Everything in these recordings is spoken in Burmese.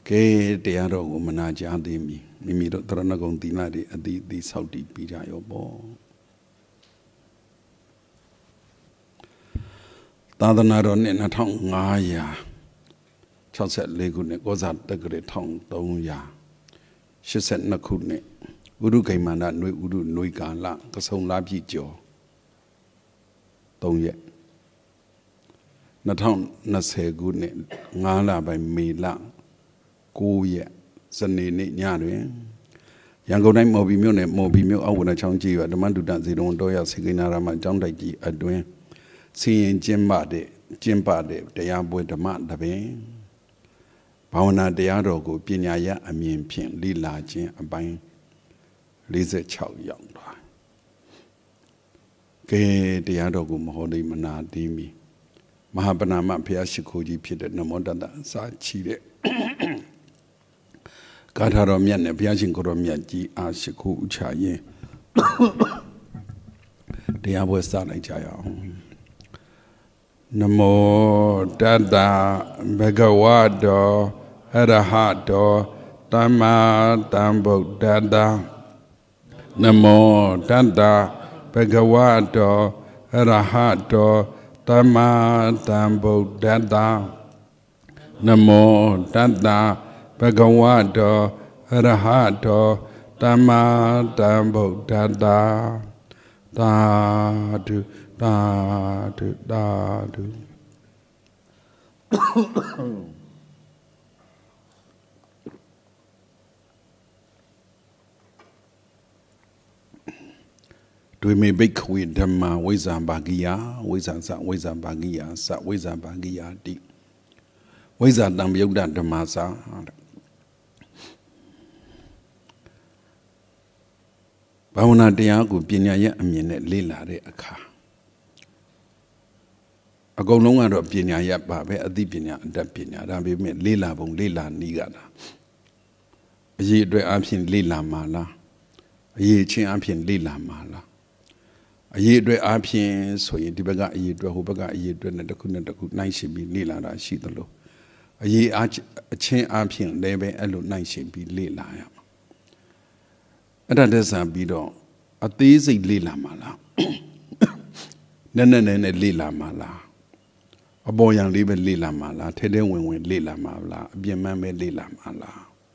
Ke Diaro Manaja Demi, Mimiro Tranagon Dinari, the Saudi Pijayo Bo. Tadanaron in a tongue, Ngaya. Chauset Legune goes at the great tongue, Donya. She said Nakune. Uru Kaimana, Uru Nuigala, Kason Labi Jo. Donya. Naton Nase Gune, Ngala by Mila. Kuya, Sanini Yari. Yango name Mobimio, I would have changed you at the Mandu Danzi, don't do ya, Siginarama, John Dagi, Adwin. Seeing Jimbade, the Yabo the Mat the Bay. Pauna de Arogo, Pinaya, a mean pin, Lila, Jin, a bang, Lizard Chow Young. Ke de Arogo, Mahodi Mana, Demi. Mahabanama, Piashikoji, Peter, Namoda, Sa Chile. Kataromian, a Piachin Koromiaji, Ashiku Chaye. The Abu Sala Jaya. Namo Dada Begawado Arahato Dama Dambo Dada Namo Dada Begawado Arahato Dama Dambo Dada Namo Dada Begawado Arahato Dama Dambo Dada Dadu Dadu Dadu. Do me big with them, Wizambagia, Wizambagia, Sa Wizambagia, D. Wizardam Yodan the Masa. Bauna Diago Pinya, a minute, Lila de Aka. I go long out of Pinya yet, Babe, a deepina, that Pinya, that be made Lila Bong Lila Nigada. A ye dre Ampin Lila Mala, a ye chin Ampin Lila Mala. A ye dre Ampin, so ye debaga ye dre Hobaga ye dre the Kunata nice be Lila Shidalo. A ye arch a chain Ampin, lebe alo nice be Lila. And that is a bido. A daisy Lila Mala. Nene Lila Mala. A boy young live Lila Mala, Tede when Lila Mala, be a man Lila Mala.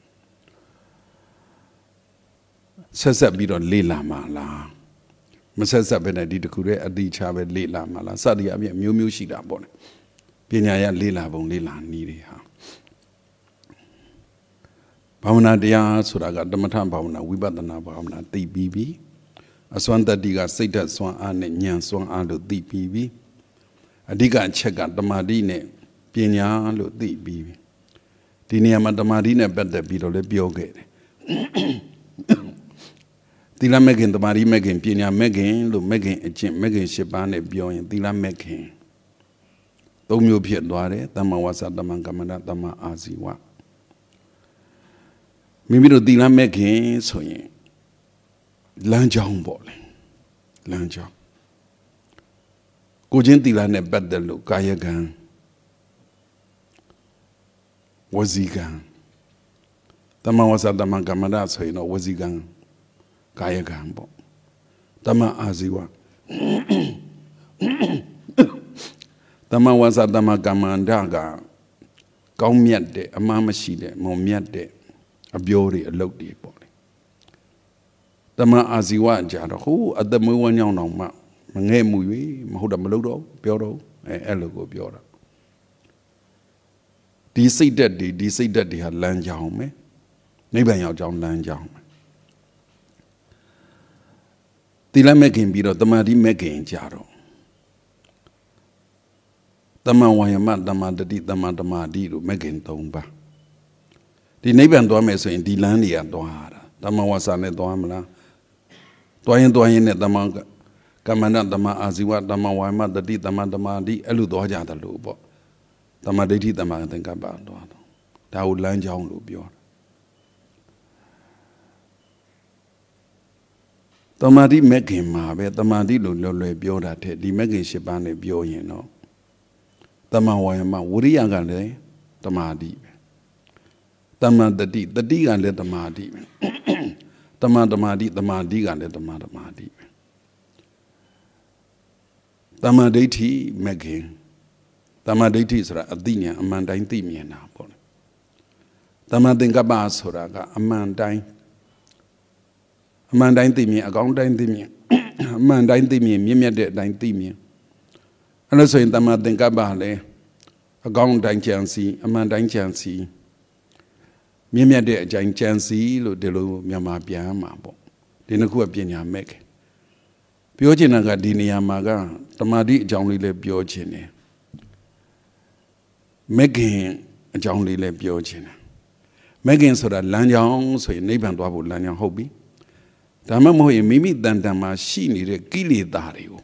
Says that be on Lila Mala. Mrs. Benedict Kure at the Chavet Lila Mala, Sadia Miu Shida Bonnet. Pinya Lila Bon Lila needy her. Pauna Dia Suraga Damatan Pauna, Wibadana Pauna, DBB. As one that Diga said that Swan and Yan Swan and the DBB. A Diga check at the Madine, Pinya, look DBB. Diniama the Marina better be the Biogate. Dila Megan the Marie Megan, Pinya Megan, look Megan, Megan Shipane Bioin, Dila Megan. Tomio Piedware, Dama was at the Mangamana, Dama Aziwa. Mimiro Dila Megan, so ye. Lanjong bowling. Lanjong. Gojentila ne bedelo, Kayagan. Wazigan. Dama was at the Mangamada, so you know, Wazigan. Kayagan. Dama Aziwa. Dama was at the Magamandaga. Gaumiade, a mamma shide, Momiade, a beauty, a lodi body. Dama Aziwa Jada, who at the Muan Yonoma, Mange Mui, Mahuda Maludo, Bioro, and Elogo Biora. Do you say that they had land Jaume? Maybe your John land Jaume. Dila making Biro, the Madi making Jaro. Dama Wayamat, Dama Dama to making Tomba. The neighbor and Domes in Dilania Dohara. Dama was an Domla. Doyen at the Manga, Kamana Dama Aziwa, Dama Wama, the D, Dama Di, Eludoja the Lubo. Dama de Dama think about that would land John Lubio. Damadi make him Mabe, Damadi Lulu Bioda, the Megan Shibane Bio, you know. Dama Wayama, Wuriangale, Damadi. တမန်တတိကလည်းတမာတိပဲတမန်တမာတိကလည်းတမန်တမာတိပဲတမန်ဒိဋ္ဌိမဂ္ဂင်တမန်ဒိဋ္ဌိဆိုတာအသိဉာဏ်အမှန်တိုင်းသိမြင်တာပေါ့လေတမန်သင်္ကပ္ပဆိုတာကအမှန်တိုင်းသိမြင်အကောင်းတိုင်းသိမြင်အမှန်တိုင်းသိမြင်မြင့်မြတ်တဲ့အတိုင်းသိမြင်အဲ့လိုဆိုရင်တမန်သင်္ကပ္ပလည်းအကောင်းတိုင်းကြံစီအမှန်တိုင်းကြံစီမြင့်မြတ်တဲ့အတိုင်းကြံစီလို့ဒီလိုမြန်မာပြန်မှာပေါ့ဒီနှစ်ခုကပညာမဲ့ခင်ပြောချင်တာကဒီနေရာမှာကတမာတိအကြောင်းလေးလည်းပြောချင်တယ်မဲ့ခင်အကြောင်းလေးလည်းပြောချင်တယ်မဲ့ခင်ဆိုတာလမ်းကြောင်းဆိုရင်နိဗ္ဗာန်သွားဖို့လမ်းကြောင်းဟုတ်ပြီဒါမှမဟုတ်ရင်မိမိတန်တန်မှာရှိနေတဲ့ကိလေသာတွေကို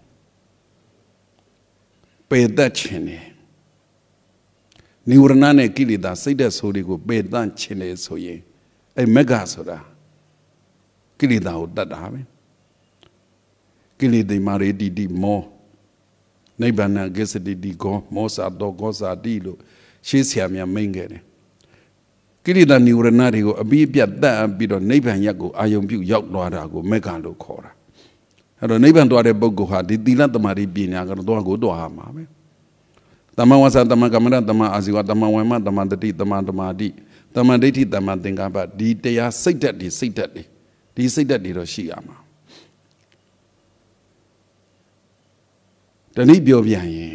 ပယ်တတ်ခြင်းနဲ့နိဝရဏနဲ့ကိလေသာစိတ်သက်ဆိုးတွေကိုပယ်တတ်ခြင်းနဲ့ဆိုရင်အဲ့မဂ္ဂဆိုတာကိလေသာကိုတတ်တာပဲကိလေသာမာရေတိမောနိဗ္ဗာန်ကိစ္စတိကောမောစာတောကောစာတိလို့ရှေးဆရာများမိန့်ခဲ့တယ်ကိလေသာနိဝရဏတွေကိုအပြီးအပြတ်တတ်ပြီးတော့နိဗ္ဗာန်ရက်ကိုအာယုံပြုရောက်သွားတာကိုမဂ္ဂလို့ခေါ်တာအဲ့တော့နိဗ္ဗာန်သွားတဲ့ပုဂ္ဂိုလ်ဟာဒီသီလသမာဓိပညာကတော့ကိုသွားရမှာပဲတမန်ဝါစာတမန်ကမ္မန္တတမန်အာဇီဝတမန်ဝေမတမန်တတိတမန်တမာတိတမန်ဒိဋ္ဌိတမန်သင်္ကပ္ပဒီတရားစိတ်ဓာတ်ဒီစိတ်ဓာတ်တွေတော့ရှိရမှာတနည်းပြောပြန်ရင်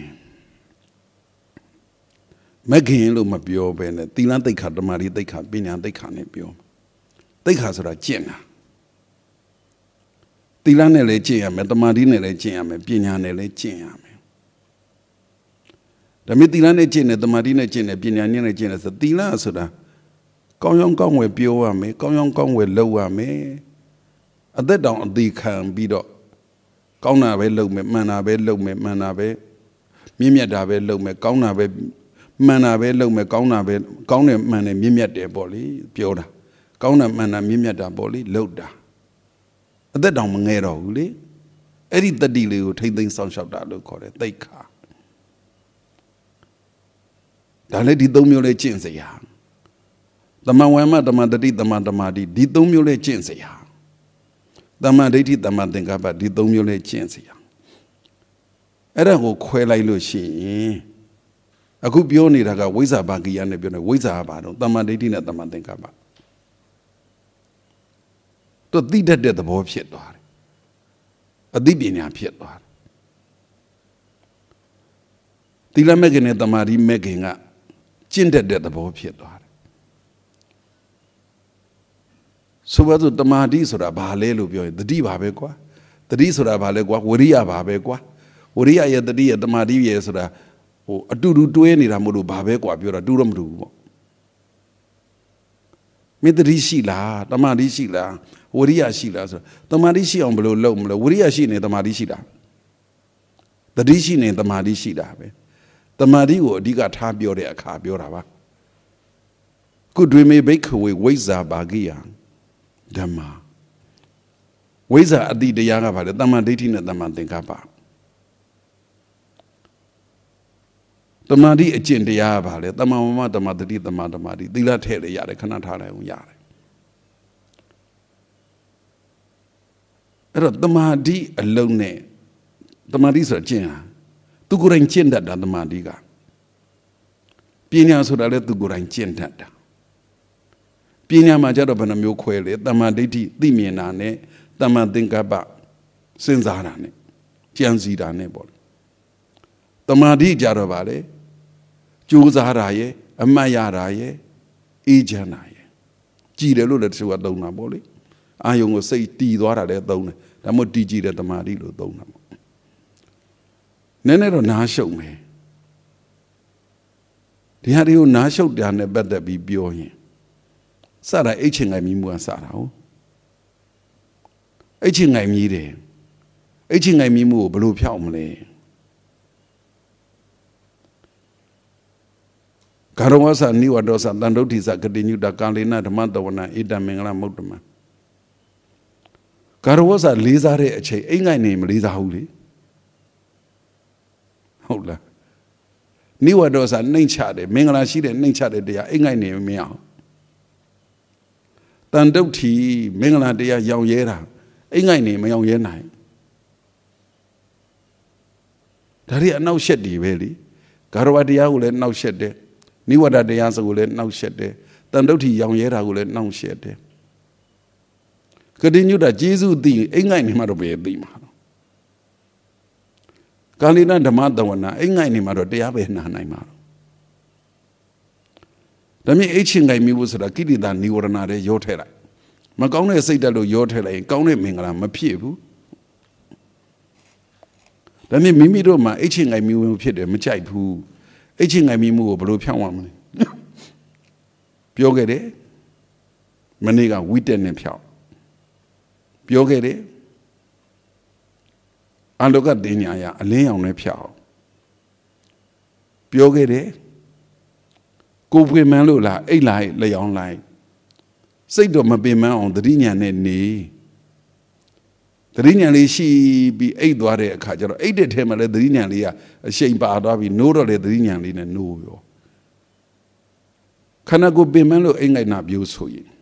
မဂ္ဂင်လို့မပြောဘဲနဲ့သီလသိက္ခာတမာတိသိက္ခာပညာသိက္ခာနဲ့ပြောသိက္ခာဆိုတာကျင့်တာသီလနဲ့လည်းကျင့်ရမယ်တမာတိနဲ့လည်းကျင့်ရမယ်ပညာနဲ့လည်းကျင့်ရမယ်ဒါပေမဲ့သီလနဲ့ကျင့်တယ်တမာတိနဲ့ကျင့်တယ်ပညာနဲ့ကျင့်တယ်ဆိုသီလဆိုတာကောင်းရောင်းကောင်းဝယ်ပြောရမယ်ကောင်းရောင်းကောင်းဝယ်လုပ်ရမယ်အသက်တောင်အသေးခံပြီးတော့ကောင်းတာပဲလုပ်မယ်မှန်တာပဲလုပ်မယ်မှန်တာပဲမြင့်မြတ်တာပဲလုပ်မယ်ကောင်းတာပဲမှန်တာပဲလုပ်မယ်ကောင်းတာပဲကောင်းတယ်မှန်တယ်မြင့်မြတ်တယ်ပေါ့လေပြောတာကောင်းတာမှန်တာမြင့်မြတ်တာပေါ့လေလုပ်တာအသက်တောင်မငဲတော့ဘူးလေအဲ့ဒီတတိလေးကိုထိမ့်သိမ်းဆောင်ရှောက်တာလို့ခေါ်တယ်သိက္ခာဒါလည်းဒီသုံးမျိုးလေးကျင့်စရာတမန်ဝေမတမန်တတိတမန်တမာတိဒီသုံးမျိုးလေးကျင့်စရာတမန်ဒိဋ္ဌိတမန်သင်္ကပ္ပဒီသုံးမျိုးလေးကျင့်စရာအဲ့ဒါကိုခွဲလိုက်လို့ရှိရင်အခုပြောနေတာကဝိဇ္ဇာဘာဂိယနဲ့ပြောနေဝိဇ္ဇာဘာတော့တမန်ဒိဋ္ဌိနဲ့တမန်သင်္ကပ္ပတို့သိတတ်တဲ့သဘောဖြစ်သွားတယ်အသိပညာဖြစ်သွားတယ်သီလမဲ့ခင်နဲ့တမာတိမဲ့ခင်ကကျင့်တတ်တဲ့သဘောဖြစ်သွားတယ်ဆိုပါစို့တမာတိဆိုတာဘာလဲလို့ပြောရင်တတိပါပဲကွာတတိဆိုတာဘာလဲကွာဝရိယပါပဲကွာဝရိယရဲ့တတိရဲ့တမာတိရဲ့ဆိုတာဟိုအတူတူတွဲနေတာမို့လို့ဘာပဲကွာပြောတာတူတော့မတူဘူးပေါ့မေတ္တိရှိလားတမာတိရှိလားဝရိယရှိလားဆိုတမာတိရှိအောင်ဘယ်လိုလုပ်မလဲဝရိယရှိနေတမာတိရှိတာတတိရှိနေတမာတိရှိတာပဲတမာတိကိုအဓိကထားပြောတဲ့အခါပြောတာပါကုဒွေမေဘိခဝေဝိဇ္ဇာဘာဂိယဓမ္မဝိဇ္ဇာအတိတရားကဘာလဲတမန်ဒိဋ္ဌိနဲ့တမန်သင်္ကပ္ပတမာတိအကျင့်တရားကဘာလဲတမန်ဝမတမန်တတိတမန်တမာတိသီလထည့်လည်းရတယ်ခဏထားလိုက်အောင်ရတယ်အဲ့တော့တမာတိအလုံးနဲ့တမာတိဆိုကျင့်ဟာသူကိုယ်တိုင်ကျင့်တတ်တာတမာတိကပညာဆိုတာလည်းသူကိုယ်တိုင်ကျင့်တတ်တာပညာမှာကြတော့ဘယ်နှမျိုးခွဲလဲတမန်ဒိဋ္ဌိသိမြင်တာနဲ့တမန်သင်္ကပ္ပစဉ်းစားတာနဲ့ကြံစည်တာနဲ့ပေါ့တမာတိကြတော့ဗာလေကြိုးစားတာရဲ့အမှတ်ရတာရဲ့အေးချမ်းတာရဲ့ကြည်တယ်လို့လည်းတချို့ကသုံးတာပေါ့လေအာယုံကိုစိတ်တည်သွားတာလည်းသုံးတယ်ဒါမှမဟုတ်တည်ကြည်တဲ့တမာတိလို့သုံးတာပေါ့နည်းနည်းတော့နားရှုံမယ်ဒီဟာတွေကိုနားရှုပ်တာနဲ့ပတ်သက်ပြီးပြောရင်စတာအိတ်ချင်ငိုင်မြည်မှုကစတာဟုတ်အိတ်ချင်ငိုင်မြည်တယ်အိတ်ချင်ငိုင်မြည်မှုကိုဘယ်လိုဖြောက်မလဲကာရဝဆာနိဝဒောဆာတန်ဒုဋ္ဌိဆာကတိညုတကာလေနဓမ္မတဝနာဣတမင်္ဂလမုဒ္ဓမကာရဝဆာလေးစားတဲ့အချိန်အိတ်ငိုင်နေမလေးစားဘူးလေဟုတ်လားနိဝဒောဆာနှိမ့်ချတယ်မင်္ဂလာရှိတဲ့နှိမ့်ချတဲ့တရားအိတ်ငိုင်နေမရအောင်န်တုတ်ထီမင်္ဂလာတရားရောင်ရဲတာအိမ်ငိုက်နေမရောင်ရဲနိုင်ဒါတွေအနောက်ရှက်တွေပဲလေဂါရဝတရားကိုလည်းနောက်ရှက်တယ်နိဝရဒတရားဆိုကိုလည်းနောက်ရှက်တယ်တန်တုတ်ထီရောင်ရဲတာကိုလည်းနောက်ရှက်တယ်ကတိညုတာကျေးဇူးသိအိမ်ငိုက်နေမှတော့ပဲသိမှာကာလိနဓမ္မတဝနာအိမ်ငိုက်နေမှတော့တရားပဲနာနိုင်မှာဒါမြင်အိတ်ချင်းငိုက်မိဖို့ဆိုတာကိလေသာនិဝရဏတွေရောထဲလိုက်မကောင်းတဲ့စိတ်ဓာတ်လို့ရောထဲလိုက်ရင်ကောင်းတဲ့မင်္ဂလာမဖြစ်ဘူးဒါမြင်မိမိတို့မှာအိတ်ချင်းငိုက်မိဝင်ဖြစ်တယ်မကြိုက်ဘူးအိတ်ချင်းငိုက်မိမှုကိုဘယ်လိုဖြောင်းရမလဲပြောခဲ့တယ်မနေ့ကဝိတက်နဲ့ဖြောင်းပြောခဲ့တယ်အလောကတင်ညာရအလင်းရောင်နဲ့ဖြောင်းပြောခဲ့တယ်ကိုယ်ပင်မန်းလို့လားအိတ်လိုက်လျောင်းလိုက်စိတ်တော့မပင်မန်းအောင်သတိညာနဲ့နေသတိညာလေးရှိပြီးအိတ်သွားတဲ့အခါကျတော့အိတ်တဲ့ထဲမှာလည်းသတိညာလေးကအရှိန်ပါသွားပြီးနိုးတော့လေသတိညာလေးနဲ့နိုးရောခန္ဓာကိုယ်ပင်မန်းလို့အိတ်ငိုက်နာပြိုးဆိုရင်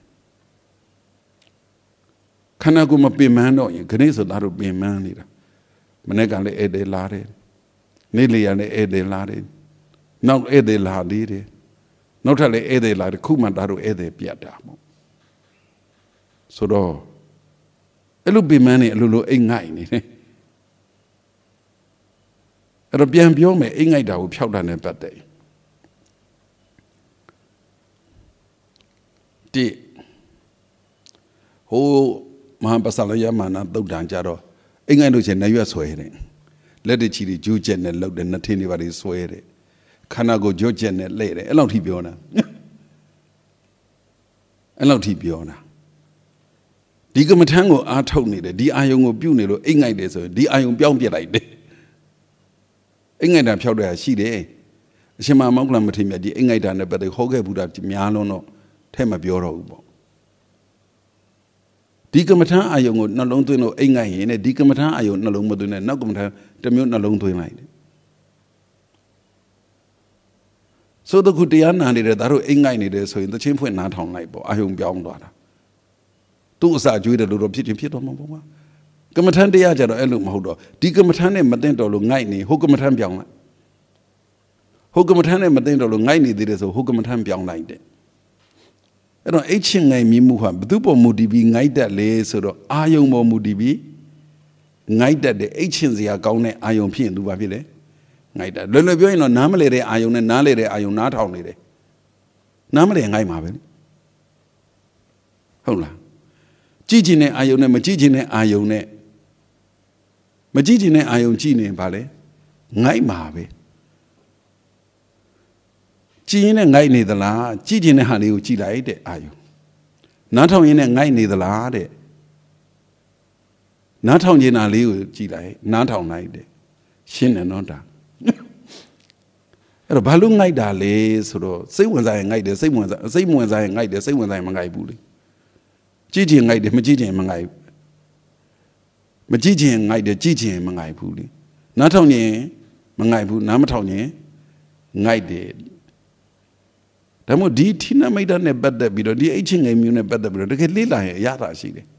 ခန္ဓာကိုယ်မပင်မန်းတော့ရင်ခဏဆိုသားတို့ပင်မန်းနေတာမနေ့ကလည်းဧည့်သည်လာတယ်နေ့လေရလည်းဧည့်သည်လာတယ်နောက်ဧည့်သည်လာသေးတယ်နောက်ထပ်လည်းဧည့်သည်လာတယ်ခုမှသားတို့ဧည့်သည်ပြတ်တာပေါ့ဆိုတော့အဲ့လိုပင်မန်းနေအလိုလိုအိမ်ငိုက်နေတယ်အဲ့တော့ပြန်ပြောမယ်အိမ်ငိုက်တာကိုဖျောက်တာနဲ့ပတ်သက်တိဟိုမဟာပစလယမနာသုတ်တံကြတော့အိမ်ငိုက်လို့ချင်းနရွက်ဆွဲတယ်လက်တချီတွေဂျိုးချက်နဲ့လှုပ်တယ်နှစ်ထင်းတွေပါတွေဆွဲတယ်ခန္ဓာကိုဂျိုးချက်နဲ့လှဲ့တယ်အဲ့လောက်ထိပြောတာအဲ့လောက်ထိပြောတာဒီကမ္မထမ်းကိုအားထုတ်နေတယ်ဒီအာယုံကိုပြုတ်နေလို့အိမ်ငိုက်တယ်ဆိုရင်ဒီအာယုံပြောင်းပြလိုက်တယ်အိမ်ငိုက်တာဖြောက်တာရှိတယ်အရှင်မမောက္ခလမထေရမြတ်ဒီအိမ်ငိုက်တာနဲ့ပတ်သက်ဟောခဲ့ဘူးတာများလုံးတော့ထဲမပြောတော့ဘူးပေါ့ဒီကမ္မထမ်းအာယုံကိုနှလုံးသွင်းလို့အိမ်ငိုက်ရင်ဒီကမ္မထမ်းအာယုံနှလုံးမသွင်းနဲ့နောက်ကမ္မထမ်းတစ်မျိုးနှလုံးသွင်းလိုက်တယ်ဆိုတော့ခုတရားနာနေတယ်ဒါတို့အိမ်ငိုက်နေတယ်ဆိုရင်သချင်းဖွင့်နားထောင်လိုက်ပေါ့အာယုံပြောင်းသွားတာသူ့အစာကျွေးတယ်လို့တော့ဖြစ်ချင်းဖြစ်တော့မှာပေါ့ကွာကမ္မထမ်းတရားကြတော့အဲ့လိုမဟုတ်တော့ဒီကမ္မထမ်းနဲ့မသိတော့လို့ငိုက်နေဟိုကမ္မထမ်းပြောင်းလိုက်ဟိုကမ္မထမ်းနဲ့မသိတော့လို့ငိုက်နေသေးတယ်ဆိုဟိုကမ္မထမ်းပြောင်းလိုက်တယ်အဲ့တော့အိတ်ချင်းငိုက်မိမှုဟာဘသူ့ပေါ်မူတည်ပြီးငိုက်တတ်လေဆိုတော့အာယုံပေါ်မူတည်ပြီးငိုက်တတ်တဲ့အိတ်ချင်းစရာကောင်းတဲ့အာယုံဖြစ်ရင်သူဘာဖြစ်လဲငိုက်တတ်လွယ်လွယ်ပြောရင်တော့နားမလဲတဲ့အာယုံနဲ့နားလဲတဲ့အာယုံနားထောင်နေတယ်နားမလဲငိုက်မှာပဲဟုတ်လားကြည့်ချင်တဲ့အာယုံနဲ့မကြည့်ချင်တဲ့အာယုံနဲ့မကြည့်ချင်တဲ့အာယုံကြည့်နေပါလေငိုက်မှာပဲကြည့်ရင်လည်းငိုက်နေသလားကြည့်ချင်တဲ့ဟာလေးကိုကြည့်လိုက်တဲ့အာယုံနားထောင်ရင်လည်းငိုက်နေသလားတဲ့နားထောင်ချင်တာလေးကိုကြည့်လိုက်နားထောင်လိုက်တဲ့ရှင်းတယ်နော်ဒါအဲ့တော့ဘာလို့ငိုက်တာလဲဆိုတော့စိတ်ဝင်စားရင်ငိုက်တယ်စိတ်ဝင်စားရင်ငိုက်တယ်စိတ်ဝင်စားရင်မငိုက်ဘူးလေကြည့်ချင်ငိုက်တယ်မကြည့်ချင်မငိုက်ဘူးမကြည့်ချင်ငိုက်တယ်ကြည့်ချင်မငိုက်ဘူးလေနားထောင်ရင်မငိုက်ဘူးနားမထောင်ရင်ငိုက်တယ်ဒါမို့ဒီဌိနမိတ်နဲ့ပတ်သက်ပြီးတော့ဒီအိတ်ချင်းငယ်မျိုးနဲ့ပတ်သက်ပြီးတော့တကယ်လေးလာရင်အရသာရှိတယ်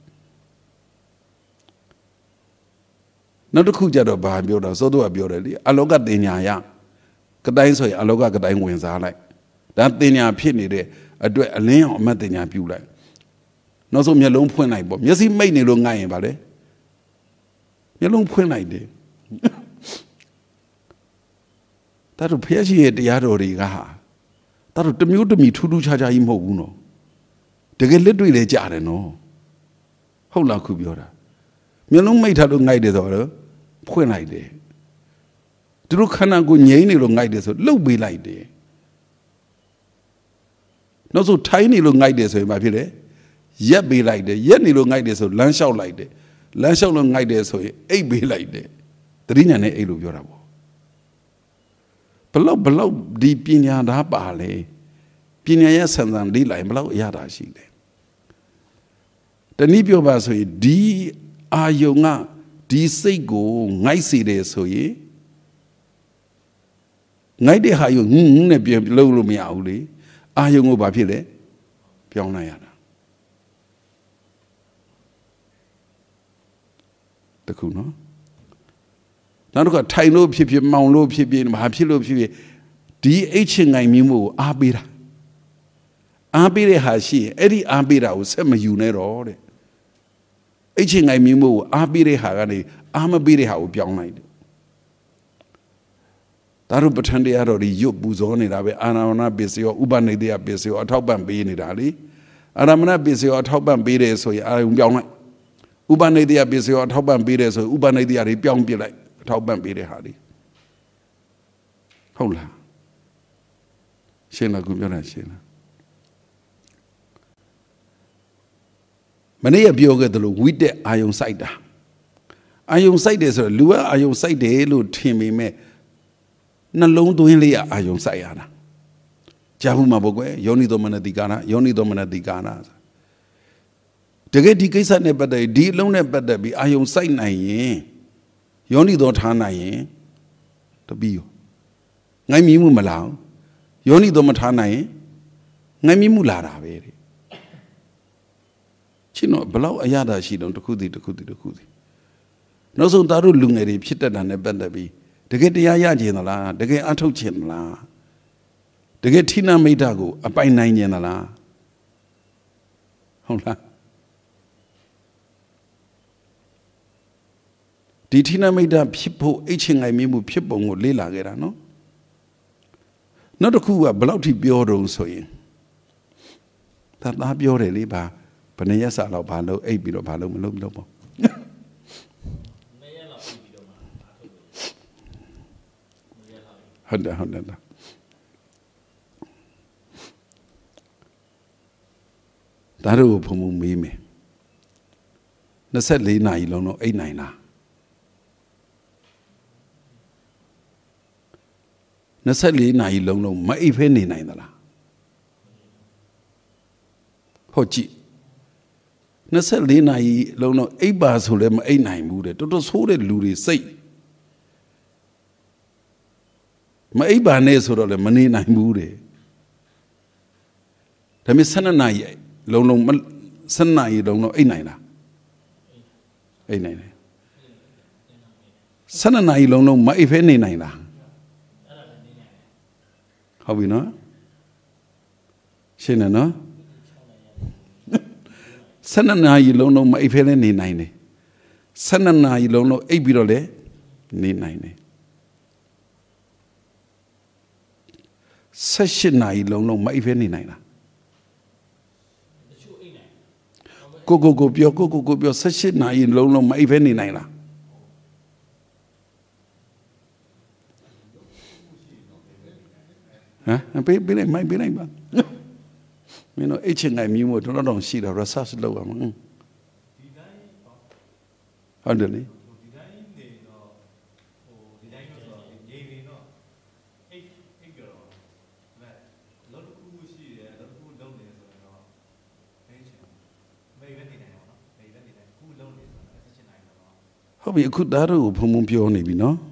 နောက်တစ်ခုကျတော့ဘာပြောတော့စောတော့ပြောတယ်လေအလောကတင်ညာယကတိုင်းဆိုရင်အလောကကတိုင်းဝင်စားလိုက်ဒါတင်ညာဖြစ်နေတဲ့အတွက်အလင်းအောင်အမတ်တင်ညာပြုလိုက်နောက်ဆုံးမျက်လုံးဖွင့်လိုက်ပေါ့မျက်စိမိတ်နေလို့ငိုက်ရင်ဗါလေမျက်လုံးဖွင့်လိုက်တယ်ဒါတို့ဖျက်ရှိရဲ့တရားတော်တွေကဟာဒါတို့တမျိုးတမီထူးထူးခြားခြားကြီးမဟုတ်ဘူးနော်တကယ်လက်တွေ့လေကြားတယ်နော်ဟုတ်လားခုပြောတာမျက်လုံးမိတ်ထားလို့ငိုက်တယ်ဆိုတော့ဖွင့်လိုက်တယ်သူတို့ခန္ဓာကိုငြိမ်းနေလို့ငိုက်တယ်ဆိုလှုပ်ပေးလိုက်တယ်နောက်ဆိုထိုင်းနေလို့ငိုက်တယ်ဆိုရင်ဘာဖြစ်လဲရက်ပေးလိုက်တယ်ရက်နေလို့ငိုက်တယ်ဆိုလမ်းလျှောက်လိုက်တယ်လမ်းလျှောက်လို့ငိုက်တယ်ဆိုရင်အိတ်ပေးလိုက်တယ်တတိညာနဲ့အိတ်လို့ပြောတာပေါ့ဘလောက်ဒီပညာသားပါလေပညာရဲ့ဆန်ဆန်လေးလိုက်ဘလောက်အရသာရှိလဲတနည်းပြောပါဆိုရင်ဒီအာယုံကဒီစိတ်ကိုငိုက်စေတယ်ဆိုရင်ငိုက်တဲ့ဟာယုံနဲ့ပြန်လှုပ်လို့မရဘူးလေအာယုံကိုဘာဖြစ်လဲပြောင်းလိုက်ရတာတခုနော်နောက်တစ်ခါထိုင်လို့ဖြစ်ဖြစ်မောင်လို့ဖြစ်ဖြစ်ဘာဖြစ်လို့ဖြစ်ဖြစ်ဒီအိတ်ချင်ငိုင်မျိုးကိုအားပေးတာအားပေးတဲ့ဟာရှိရင်အဲ့ဒီအားပေးတာကိုဆက်မယူနဲ့တော့တဲ့အိတ်ချင်ငိုင်မျိုးကိုအားပေးတဲ့ဟာကနေအားမပေးတဲ့ဟာကိုပြောင်းလိုက်တယ်ဒါတို့ပဋ္ဌာန်းတရားတော်ဒီရွတ်ပူဇော်နေတာပဲအာရမဏပစ္စယောဥပနိဒေယပစ္စယောအထောက်ပံ့ပေးနေတာလေအာရမဏပစ္စယောအထောက်ပံ့ပေးတယ်ဆိုရင်အာယုံပြောင်းလိုက်ဥပနိဒေယပစ္စယောအထောက်ပံ့ပေးတယ်ဆိုရင်ဥပနိဒေယတွေပြောင်းပြလိုက်အထောက်ပံ့ပေးတဲ့ဟာတွေဟုတ်လားရှင်းလားခုပြောတာရှင်းလားမနေ့ကပြောခဲ့သလိုဝိတက်အာယုံစိုက်တာအာယုံစိုက်တယ်ဆိုတော့လူကအာယုံစိုက်တယ်လို့ထင်ပေမဲ့နှလုံးသွင်းလေးအာယုံစိုက်ရတာကြားဘူးမှာပေါ့ကွယ်ယောနိသောမနတိကာရယောနိသောမနတိကာရတကယ်ဒီကိစ္စနဲ့ပတ်သက်ဒီအလုံးနဲ့ပတ်သက်ပြီးအာယုံစိုက်နိုင်ရင်ယောနိသောထားနိုင်ရင်တပီးရောငိုင်းမြမှုမလာဘူးယောနိသောမထားနိုင်ရင်ငိုင်းမြမှုလာတာပဲတဲ့ချင်းတော့ဘလောက်အရသာရှိတော့တစ်ခုစီနောက်ဆုံးသားတို့လူငယ်တွေဖြစ်တတ်တာနဲ့ပတ်သက်ပြီးတကယ်တရားရကျင်သလားတကယ်အထုတ်ကျင်သလားတကယ်ထိနာမိတ်တာကိုအပိုင်နိုင်ကျင်သလားဟုတ်လားဒီထိနာမိတ်တာဖြစ်ဖို့အိတ်ချင်ငိုင်မြမှုဖြစ်ပုံကိုလေ့လာခဲ့တာနော်နောက်တစ်ခုကဘယ်လောက်ထိပြောတုံးဆိုရင်သားပြောတယ်လေဗာဘယ်နှရက်စာလောက်ဘာလို့အိတ်ပြီးတော့ဘာလို့မလုပ်ပေါ့ဟုတ်တယ်ဒါတို့ဘုံဘုံမေးမယ်24နာရီလုံးတော့အိတ်နိုင်လား24နာရီလုံးလုံးမအိတ်ဖဲနေနိုင်သလားဟုတ်ကြည့်24နာရီလုံးလုံးအိတ်ပါဆိုလည်းမအိတ်နိုင်ဘူးတဲ့တော်တော်ဆိုးတဲ့လူတွေစိတ်မအိပ်ပါနဲ့ဆိုတော့လည်းမနေနိုင်ဘူးတဲ့ဒါပေမဲ့12နာရီလုံး12နာရီလုံးအိပ်နိုင်လားအိပ်နိုင်တယ်12နာရီလုံးမအိပ်ဖဲနေနိုင်လားဟုတ်ပြီနော်ရှင်းတယ်နော်12နာရီလုံးမအိပ်ဖဲလည်းနေနိုင်တယ်12နာရီလုံးအိပ်ပြီးတော့လည်းနေနိုင်တယ်18နာရီလုံးမအိပ်ဖဲနေနိုင်လားကိုပြော18နာရီလုံးမအိပ်ဖဲနေနိုင်လားဟမ်ပေးလိုက်မိုက်ပေးလိုက်ပါမင်းတို့အိတ်ချင်ငိုင်မျိုးတော့တော့ရှိတာ research လုပ်ရမှာဟုတ်တယ်လေဟုတ်ပြီအခုသားတို့ကိုဖုံပြောနေပြီနော်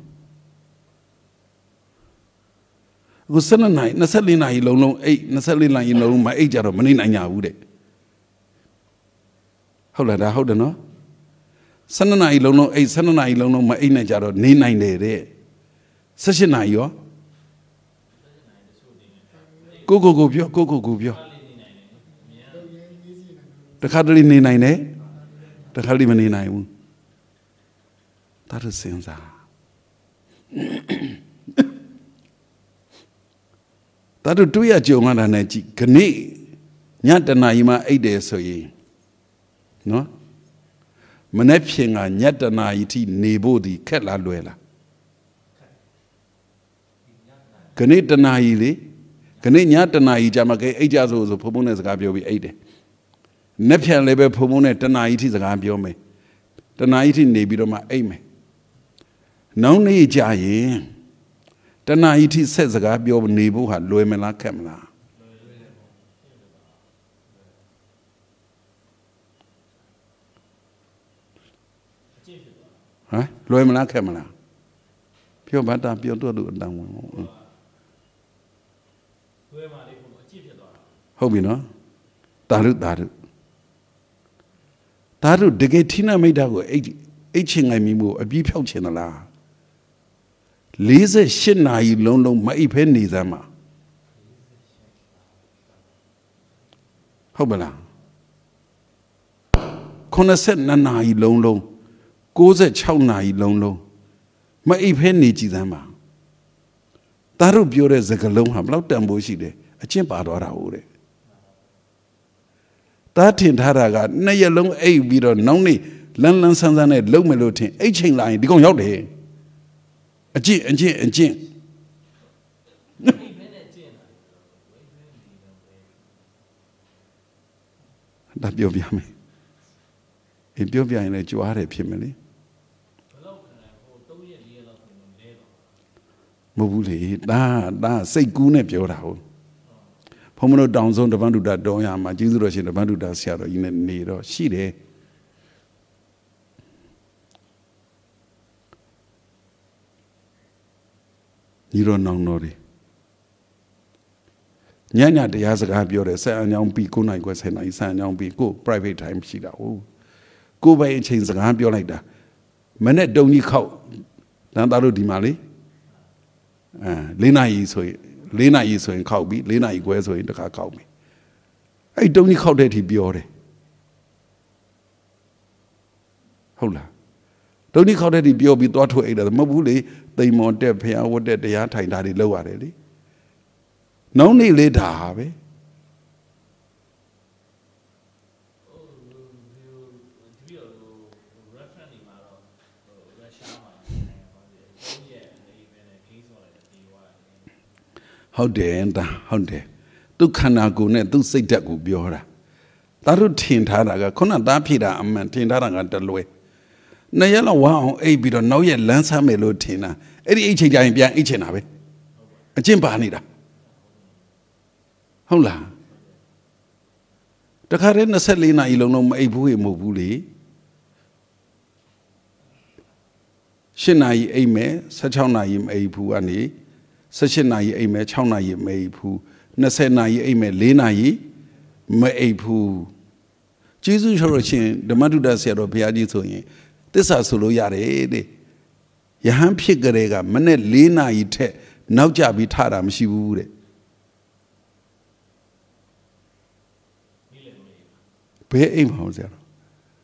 အခု12နာရီ24နာရီလုံးအိတ်24နာရီလုံးမအိတ်ကြတော့မနေနိုင်ကြဘူးတဲ့ဟုတ်လားဒါဟုတ်တယ်နော်12နာရီလုံးအိတ်12နာရီလုံးမအိတ်နဲ့ကြတော့နေနိုင်တယ်တဲ့18နာရီရောကိုပြောတခါတလေနေနိုင်တယ်တခါတလေမနေနိုင်ဘူးဒါရစင်စားဒါတို့တွေ့ရကြုံရတာနဲ့ကြည်ခဏညတနာရီမှအိတ်တယ်ဆိုရင်နော်မနေ့ဖြင်ကညတနာရီထိနေဖို့ဒီခက်လားလွယ်လားခဏတနာရီလေခဏညတနာရီကြာမှကဲအိတ်ကြဆိုဖုံဖုံနဲ့စကားပြောပြီးအိတ်တယ်နေ့ဖြန်လည်းပဲဖုံဖုံနဲ့တနာရီထိစကားပြောမယ်တနာရီထိနေပြီးတော့မှအိတ်မယ်နောက်နေ့ကြာရင်တနာရီထိဆက်စကားပြောနေဖို့ဟာလွယ်မလားခက်မလားဟမ်လွယ်မလားခက်မလားပြောဘာတာပြောတော့သူအတန်ဝင်လွယ်ပါလေဘုံအကျင့်ဖြစ်သွားတာဟုတ်ပြီနော်တာရုတကယ်ထိနာမိတ်တာကိုအိတ်ချင်ငိုင်မိမှုအပြီးဖြောက်ချင်သလား48နာရီလုံးလုံးမအိပ်ဖဲနေစမ်းမှာဟုတ်ပါလား82နာရီလုံးလုံး96နာရီလုံးလုံးမအိပ်ဖဲနေကြည့်စမ်းပါဒါတို့ပြောတဲ့စကားလုံးဟာဘလောက်တန်ဖိုးရှိတယ်အချင်းပါသွားတာဟုတ်တဲ့ဒါထင်ထားတာက2ရက်လုံးအိပ်ပြီးတော့နောက်နေ့လန်းလန်းဆန်းဆန်းနဲ့လုံမယ်လို့ထင်အိတ်ချိန်လာရင်ဒီကောင်ရောက်တယ်အကျင့်ဒါပြောပြမယ်အေးပြောပြရင်လည်းကြွားတယ်ဖြစ်မယ်လေမဟုတ်ဘူးလေဒါစိတ်ကူးနဲ့ပြောတာဟုတ်ဘုံမလို့တောင်ဆုံးတပန်းတူတာတောင်းရမှာကျေးဇူးတော်ရှင်တပန်းတူတာဆရာတော်ကြီးနဲ့နေတော့ရှိတယ်ညီတော်နောင်တော်တွေညတရားစကားပြောတယ်ဆက်အညောင်းပြီး9နိုင်ခွဲ10နိုင်ဆက်အညောင်းပြီးကို private time ရှိတာဟုတ်ကိုပဲအချိန်စကားပြောလိုက်တာမနဲ့တုံကြီးခောက်လမ်းသားတို့ဒီမှာလေ4နာရီဆိုရင်ခောက်ပြီး4နာရီခွဲဆိုရင်တခါခောက်ပြီအဲ့တုံကြီးခောက်တဲ့အထိပြောတယ်ဟုတ်လားတုံကြီးခောက်တဲ့အထိပြောပြီးသွားထွက်အိတ်တယ်မဟုတ်ဘူးလေတိမ်မော်တက်ဖျားဝတ်တက်တရားထိုင်တာတွေလောက်ရတယ်လေနောက်နေ့လေးဒါပဲဟုတ်တယ်ဒါဟုတ်တယ်သူခန္ဓာကိုယ်နဲ့သူစိတ်ဓာတ်ကိုပြောတာဒါတို့ထင်ထားတာကခုနသားဖြစ်တာအမှန်ထင်ထားတာကတလွဲ2ရက်လောက်ဝမ်းအောင်အိပ်ပြီးတော့နောက်ရက်လမ်းဆမ်းမယ်လို့ထင်တာအဲ့ဒီအိတ်ချိန်ကြရင်ပြန်အိတ်ချင်တာပဲအကျင့်ပါနေတာဟုတ်လားတခါတည်း24နာရီလုံးလုံးမအိပ်ဘူးမဟုတ်ဘူးလေ8နာရီအိပ်မယ်16နာရီမအိပ်ဘူးကနေ18နာရီအိပ်မယ်6နာရီမအိပ်ဘူး20နာရီအိပ်မယ်4နာရီမအိပ်ဘူးကျေးဇူးတော်ရှင်ဓမ္မတုဒ္ဒဆရာတော်ဘုရားကြီးဆိုရင်သစ္စာဆိုလို့ရတယ်တဲ့ယဟန်ဖြစ်ကြတဲ့ကမနေ့4နာရီထက်နောက်ကျပြီးထတာမရှိဘူးတဲ့ဘယ်အိမ်မှာဆရာတော်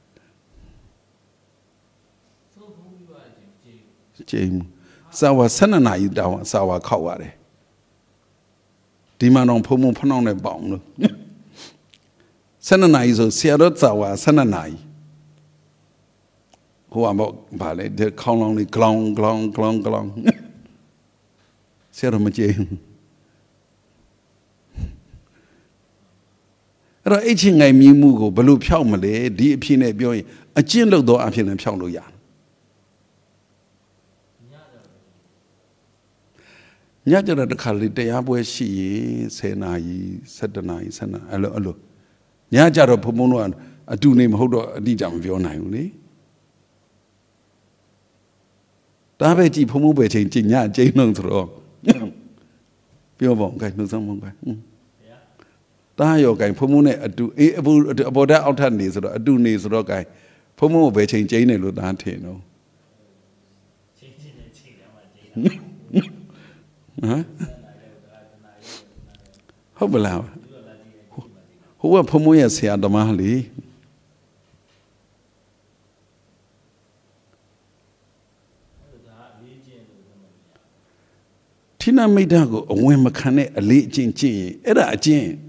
ကျိန်စာဝ12နာရီတောင်စာဝခောက်ရတယ်ဒီမှာတော့ဖုံဖနှောင်းနဲ့ပေါင်လို့12နာရီဆိုဆရာတော်စာဝ12နာရီဟိုကဘာလဲဒီခေါင်းလောင်းလေးဂလောင်းဆရာတော်မကျိန်အဲ့တော့အိတ်ချင်ငိုင်မြည်မှုကိုဘယ်လိုဖြောက်မလဲဒီအဖြစ်နဲ့ပြောရင်အကျင့်လို့တော့အဖြစ်နဲ့ဖြောက်လို့ရတယ်ညကြတော့တခါလေတရားပွဲရှိရင်10နာရီ17နာရီ17နာရီအဲ့လိုညကြတော့ဘုံဘုံတို့အတူနေမဟုတ်တော့အတိအကျမပြောနိုင်ဘူးလေဒါပဲကြည့်ဘုံဘုံပဲချိန်ကြညကျိန်းလုံးဆိုတော့ပြောပါဦးကဲနှုတ်ဆုံးမကဲတားရောကဲဘုံဘုံနဲ့အတူအေးအပေါ်တက်အောက်ထပ်နေဆိုတော့အတူနေဆိုတော့ကဲဘုံဘုံကိုပဲချိန်ကျိန်းတယ်လို့သားထင်တော့ချိန်နဲ့ချိန်ရမှာကျိန်းတာဟုတ်ပါလားဟိုကဖုံမိုးရဲ့ဆရာသမားလေထိနာမိတ်တာကိုအဝင်မခံတဲ့အလေးအကျင့်ကျင့်ရင်အဲ့ဒါအကျင့်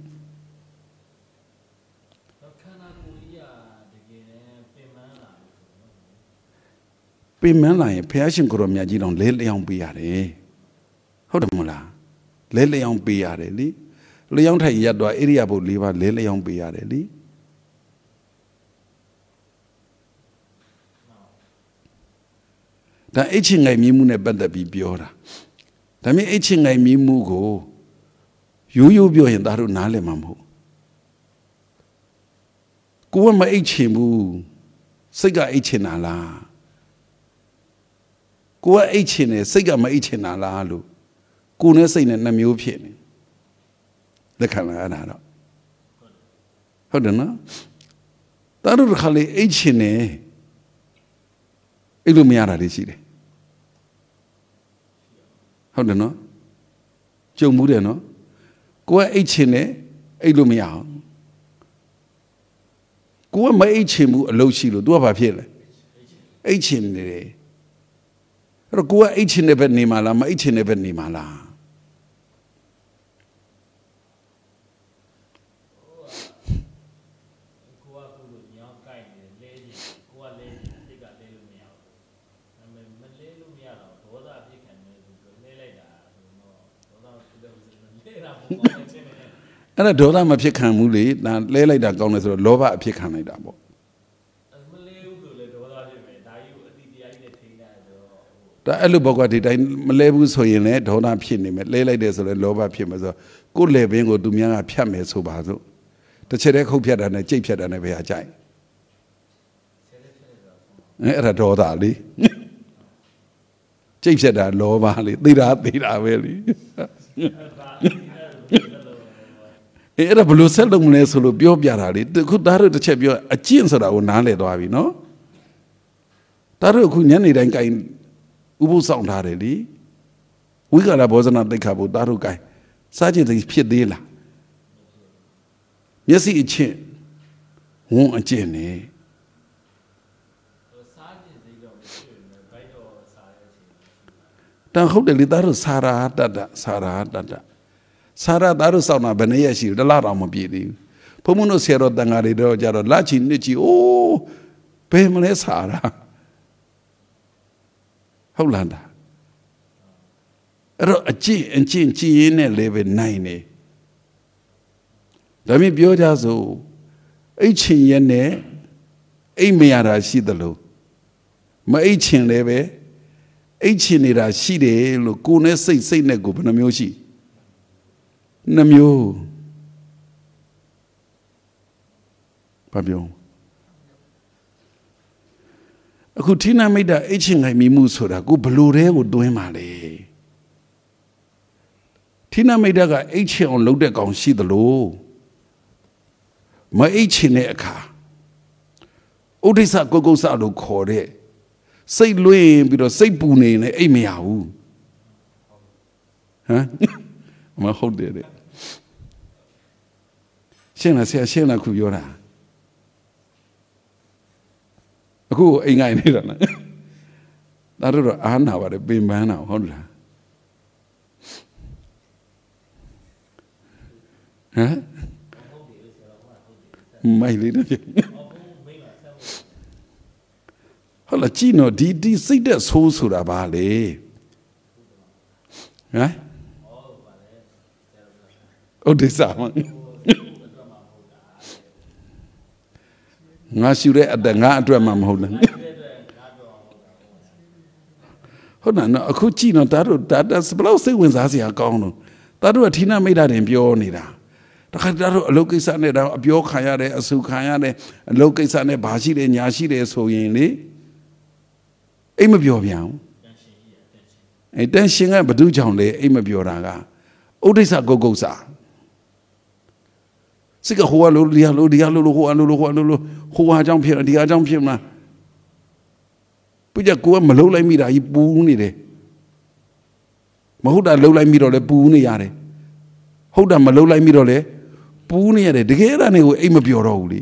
ပင်မလာရင်ဘုရားရှင်ကိုရောမြတ်ကြီးတော်လဲလျောင်းပေးရတယ်ဟုတ်တယ်မလားလဲလျောင်းပေးရတယ်လေလျောင်းထိုင်ရတော့ဣရိယာပုတ်၄ပါးလဲလျောင်းပေးရတယ်လေဒါအိတ်ချင်ငိုင်မြည်မှုနဲ့ပတ်သက်ပြီးပြောတာဒါမြင်အိတ်ချင်ငိုင်မြည်မှုကိုရိုးပြောရင်ဒါတို့နားလည်မှာမဟုတ်ကိုယ်ကမအိတ်ချင်ဘူးစိတ်ကအိတ်ချင်တာလားကိုယ်ကအိတ်ချင်တယ်စိတ်ကမအိတ်ချင်တာလားလို့ကိုယ်နဲ့စိတ်နဲ့နှမျိုးဖြစ်နေလက်ခံလာရတာတော့ဟုတ်တယ်နော်တာတို့ခါလေးအိတ်ချင်တယ်အိတ်လို့မရတာတွေရှိတယ်ဟုတ်တယ်နော်ကြုံမှုတယ်နော်ကိုကအိတ်ချင်တယ်အိတ်လို့မရအောင်ကိုကမအိတ်ချင်ဘူးအလုပ်ရှိလို့ तू ကဘာဖြစ်လဲအိတ်ချင်နေတယ်အဲ့တော့ကိုကအိတ်ချင်တဲ့ဘက်နေမှာလားမအိတ်ချင်တဲ့ဘက်နေမှာလားအဲ့ဒါဒေါသမဖြစ်ခံမှုလေဒါလဲလိုက်တာကောင်းတယ်ဆိုတော့လောဘအဖြစ်ခံလိုက်တာပေါ့မလဲဘူးဆိုလေဒေါသဖြစ်မယ်ဒါကြီးကိုအတိတရားကြီးနဲ့ထိန်းရတယ်ဆိုတော့ဒါအဲ့လိုဘောကဒီတိုင်းမလဲဘူးဆိုရင်လည်းဒေါသဖြစ်နေမယ်လဲလိုက်တယ်ဆိုလည်းလောဘဖြစ်မယ်ဆိုတော့ကိုယ်လေပင်ကိုသူများကဖြတ်မယ်ဆိုပါစို့တစ်ချက်တည်းခုတ်ဖြတ်တာနဲ့ကြိတ်ဖြတ်တာနဲ့ပဲအကြိုက်အဲ့ဒါဒေါသလေကြိတ်ဖြတ်တာလောဘလေသိတာပဲလေအဲ့ဒါဘလို့ဆက်လုပ်မလဲဆိုလို့ပြောပြတာလေခုသားတို့တစ်ချက်ပြောအကျင့်ဆိုတာကိုနားလည်သွားပြီနော်သားတို့အခုညနေတိုင်းကြိုင်ဥပုသ်ဆောင်ထားတယ်လေဝိကာရဘောဇနာတိတ်ခါဖို့သားတို့ကြိုင်စားခြင်းသိဖြစ်သေးလားမျက်စိအချင်းဝန်းအကျင့်နေစားခြင်းသိတော့မရှိဘူးဘိုက်တော့စားရခြင်းတန်ဟုတ်တယ်လေသားတို့စာရာတတစာရာတတစာရသားတို့စောင့်တာဘယ်နှရက်ရှိတလားတော့မပြည့်သေးဘူးဘုံမတို့ဆရာတော်တန်ဃာတွေတော့ကြတော့လက်ချီနှစ်ချီအိုးဘယ်မလဲစာရာဟုတ်လားဒါအဲ့တော့အကျင့်ကြည်ရင်းနဲ့လည်းပဲနိုင်နေဒါမြင်ပြောကြစို့အိတ်ချင်ရဲ့နဲ့အိတ်မရတာရှိသလိုမအိတ်ချင်လည်းပဲအိတ်ချင်နေတာရှိတယ်လို့ကိုယ်နဲ့စိတ်နဲ့ကိုယ်ဘယ်နှမျိုးရှိနှမျိုးဘာပြောအခုဌိနမိတ်တာအိတ်ချင်ငိုင်မိမှုဆိုတာကိုဘလို့တဲကိုတွင်းပါလေဌိနမိတ်တာကအိတ်ချင်အောင်လုပ်တဲ့ကောင်ရှိသလိုမအိတ်ချင်တဲ့အခါဥဒိစ္စကုက္ကုစလို့ခေါ်တဲ့စိတ်လွင်ပြီးတော့စိတ်ပူနေရင်အိတ်မရဘူးဟမ်မဟုတ်တယ်တဲ့ရှင်းလားဆရာရှင်းလားခုပြောတာအခုအိမ်ငိုင်နေတာလားဒါတို့တော့အားနာပါတယ်ပင်ပန်းတာဟုတ်လားဟမ်မိုက်လေးတော့ဟုတ်လားကြည့်နော်ဒီစိတ်သက်ဆိုးဆိုတာဘာလဲဟမ်ဥဒိစ္စမငါရှူတဲ့အတငါအတွက်မှမဟုတ်လားဟုတ်နော်အခုကြည့်နော်ဒါတို့ဒါစပလောက်စိတ်ဝင်စားစရာကောင်းလို့ဒါတို့ကဌိနမိတ်တာတင်ပြောနေတာတခါဒါတို့အလုတ်ကိစ္စနဲ့တော့အပြောခံရတယ်အဆူခံရတယ်အလုတ်ကိစ္စနဲ့ဘာရှိတယ်ညာရှိတယ်ဆိုရင်လေအိမ်မပြောပြန်ဘူးအဲတန်ရှင်ကဘသူကြောင့်လဲအိမ်မပြောတာကဥဒိစ္စကုက္ကုစစိတ်ကဟိုကလို့ဒီဟာလို့ဟိုကလို့ဟိုဟာအကြောင်းဖြစ်ဒီဟာအကြောင်းဖြစ်မှာပြကြကိုကမလုံးလိုက်မိတာကြီးပူးနေတယ်မဟုတ်တာလုံးလိုက်မိတော့လဲပူးနေရတယ်ဟုတ်တာမလုံးလိုက်မိတော့လဲပူးနေရတယ်တကယ်အဲ့ဒါနဲ့ကိုအိမ်မပြောတော့ဘူးလေ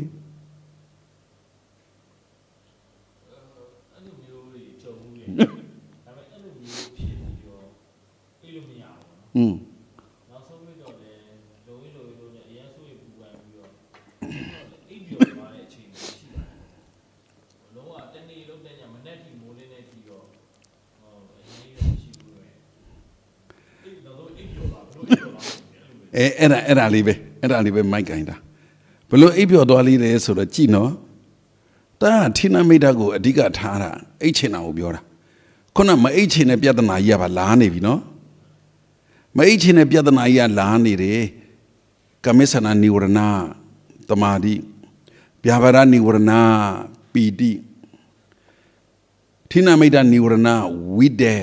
နောက်ဆုံးပြီးတော့လည်းလုံရင်းနဲ့အရန်ဆိုးရပူပန်ပြီးတော့အိပ်ပျော်သွားတဲ့အချိန်ရှိပါတယ်လုံးဝတနေ့လုံးတညမနေ့ထိမိုးလင်းနေပြီးတော့အရေးရရှိဘူးပဲအိပ်တော့အိပ်ပျော်သွားဘလို့အိပ်ပျော်သွားအဲ့ဒါလေးပဲမိုက်ကင်တာဘလို့အိပ်ပျော်သွားလေးလဲဆိုတော့ကြည့်နော်တာဌိနမိတ်တာကိုအဓိကထားတာအိတ်ချင်တာကိုပြောတာခုနမအိတ်ချင်တဲ့ပြဿနာကြီးကပါလာနေပြီနော်မအိတ်ချင်တဲ့ပြဿနာကြီးကလာနေတယ်ကမေသနာနိဝရဏတမာတိဗျာပါဒနိဝရဏပီတိဌိနမိတ်တာနိဝရဏဝိတေ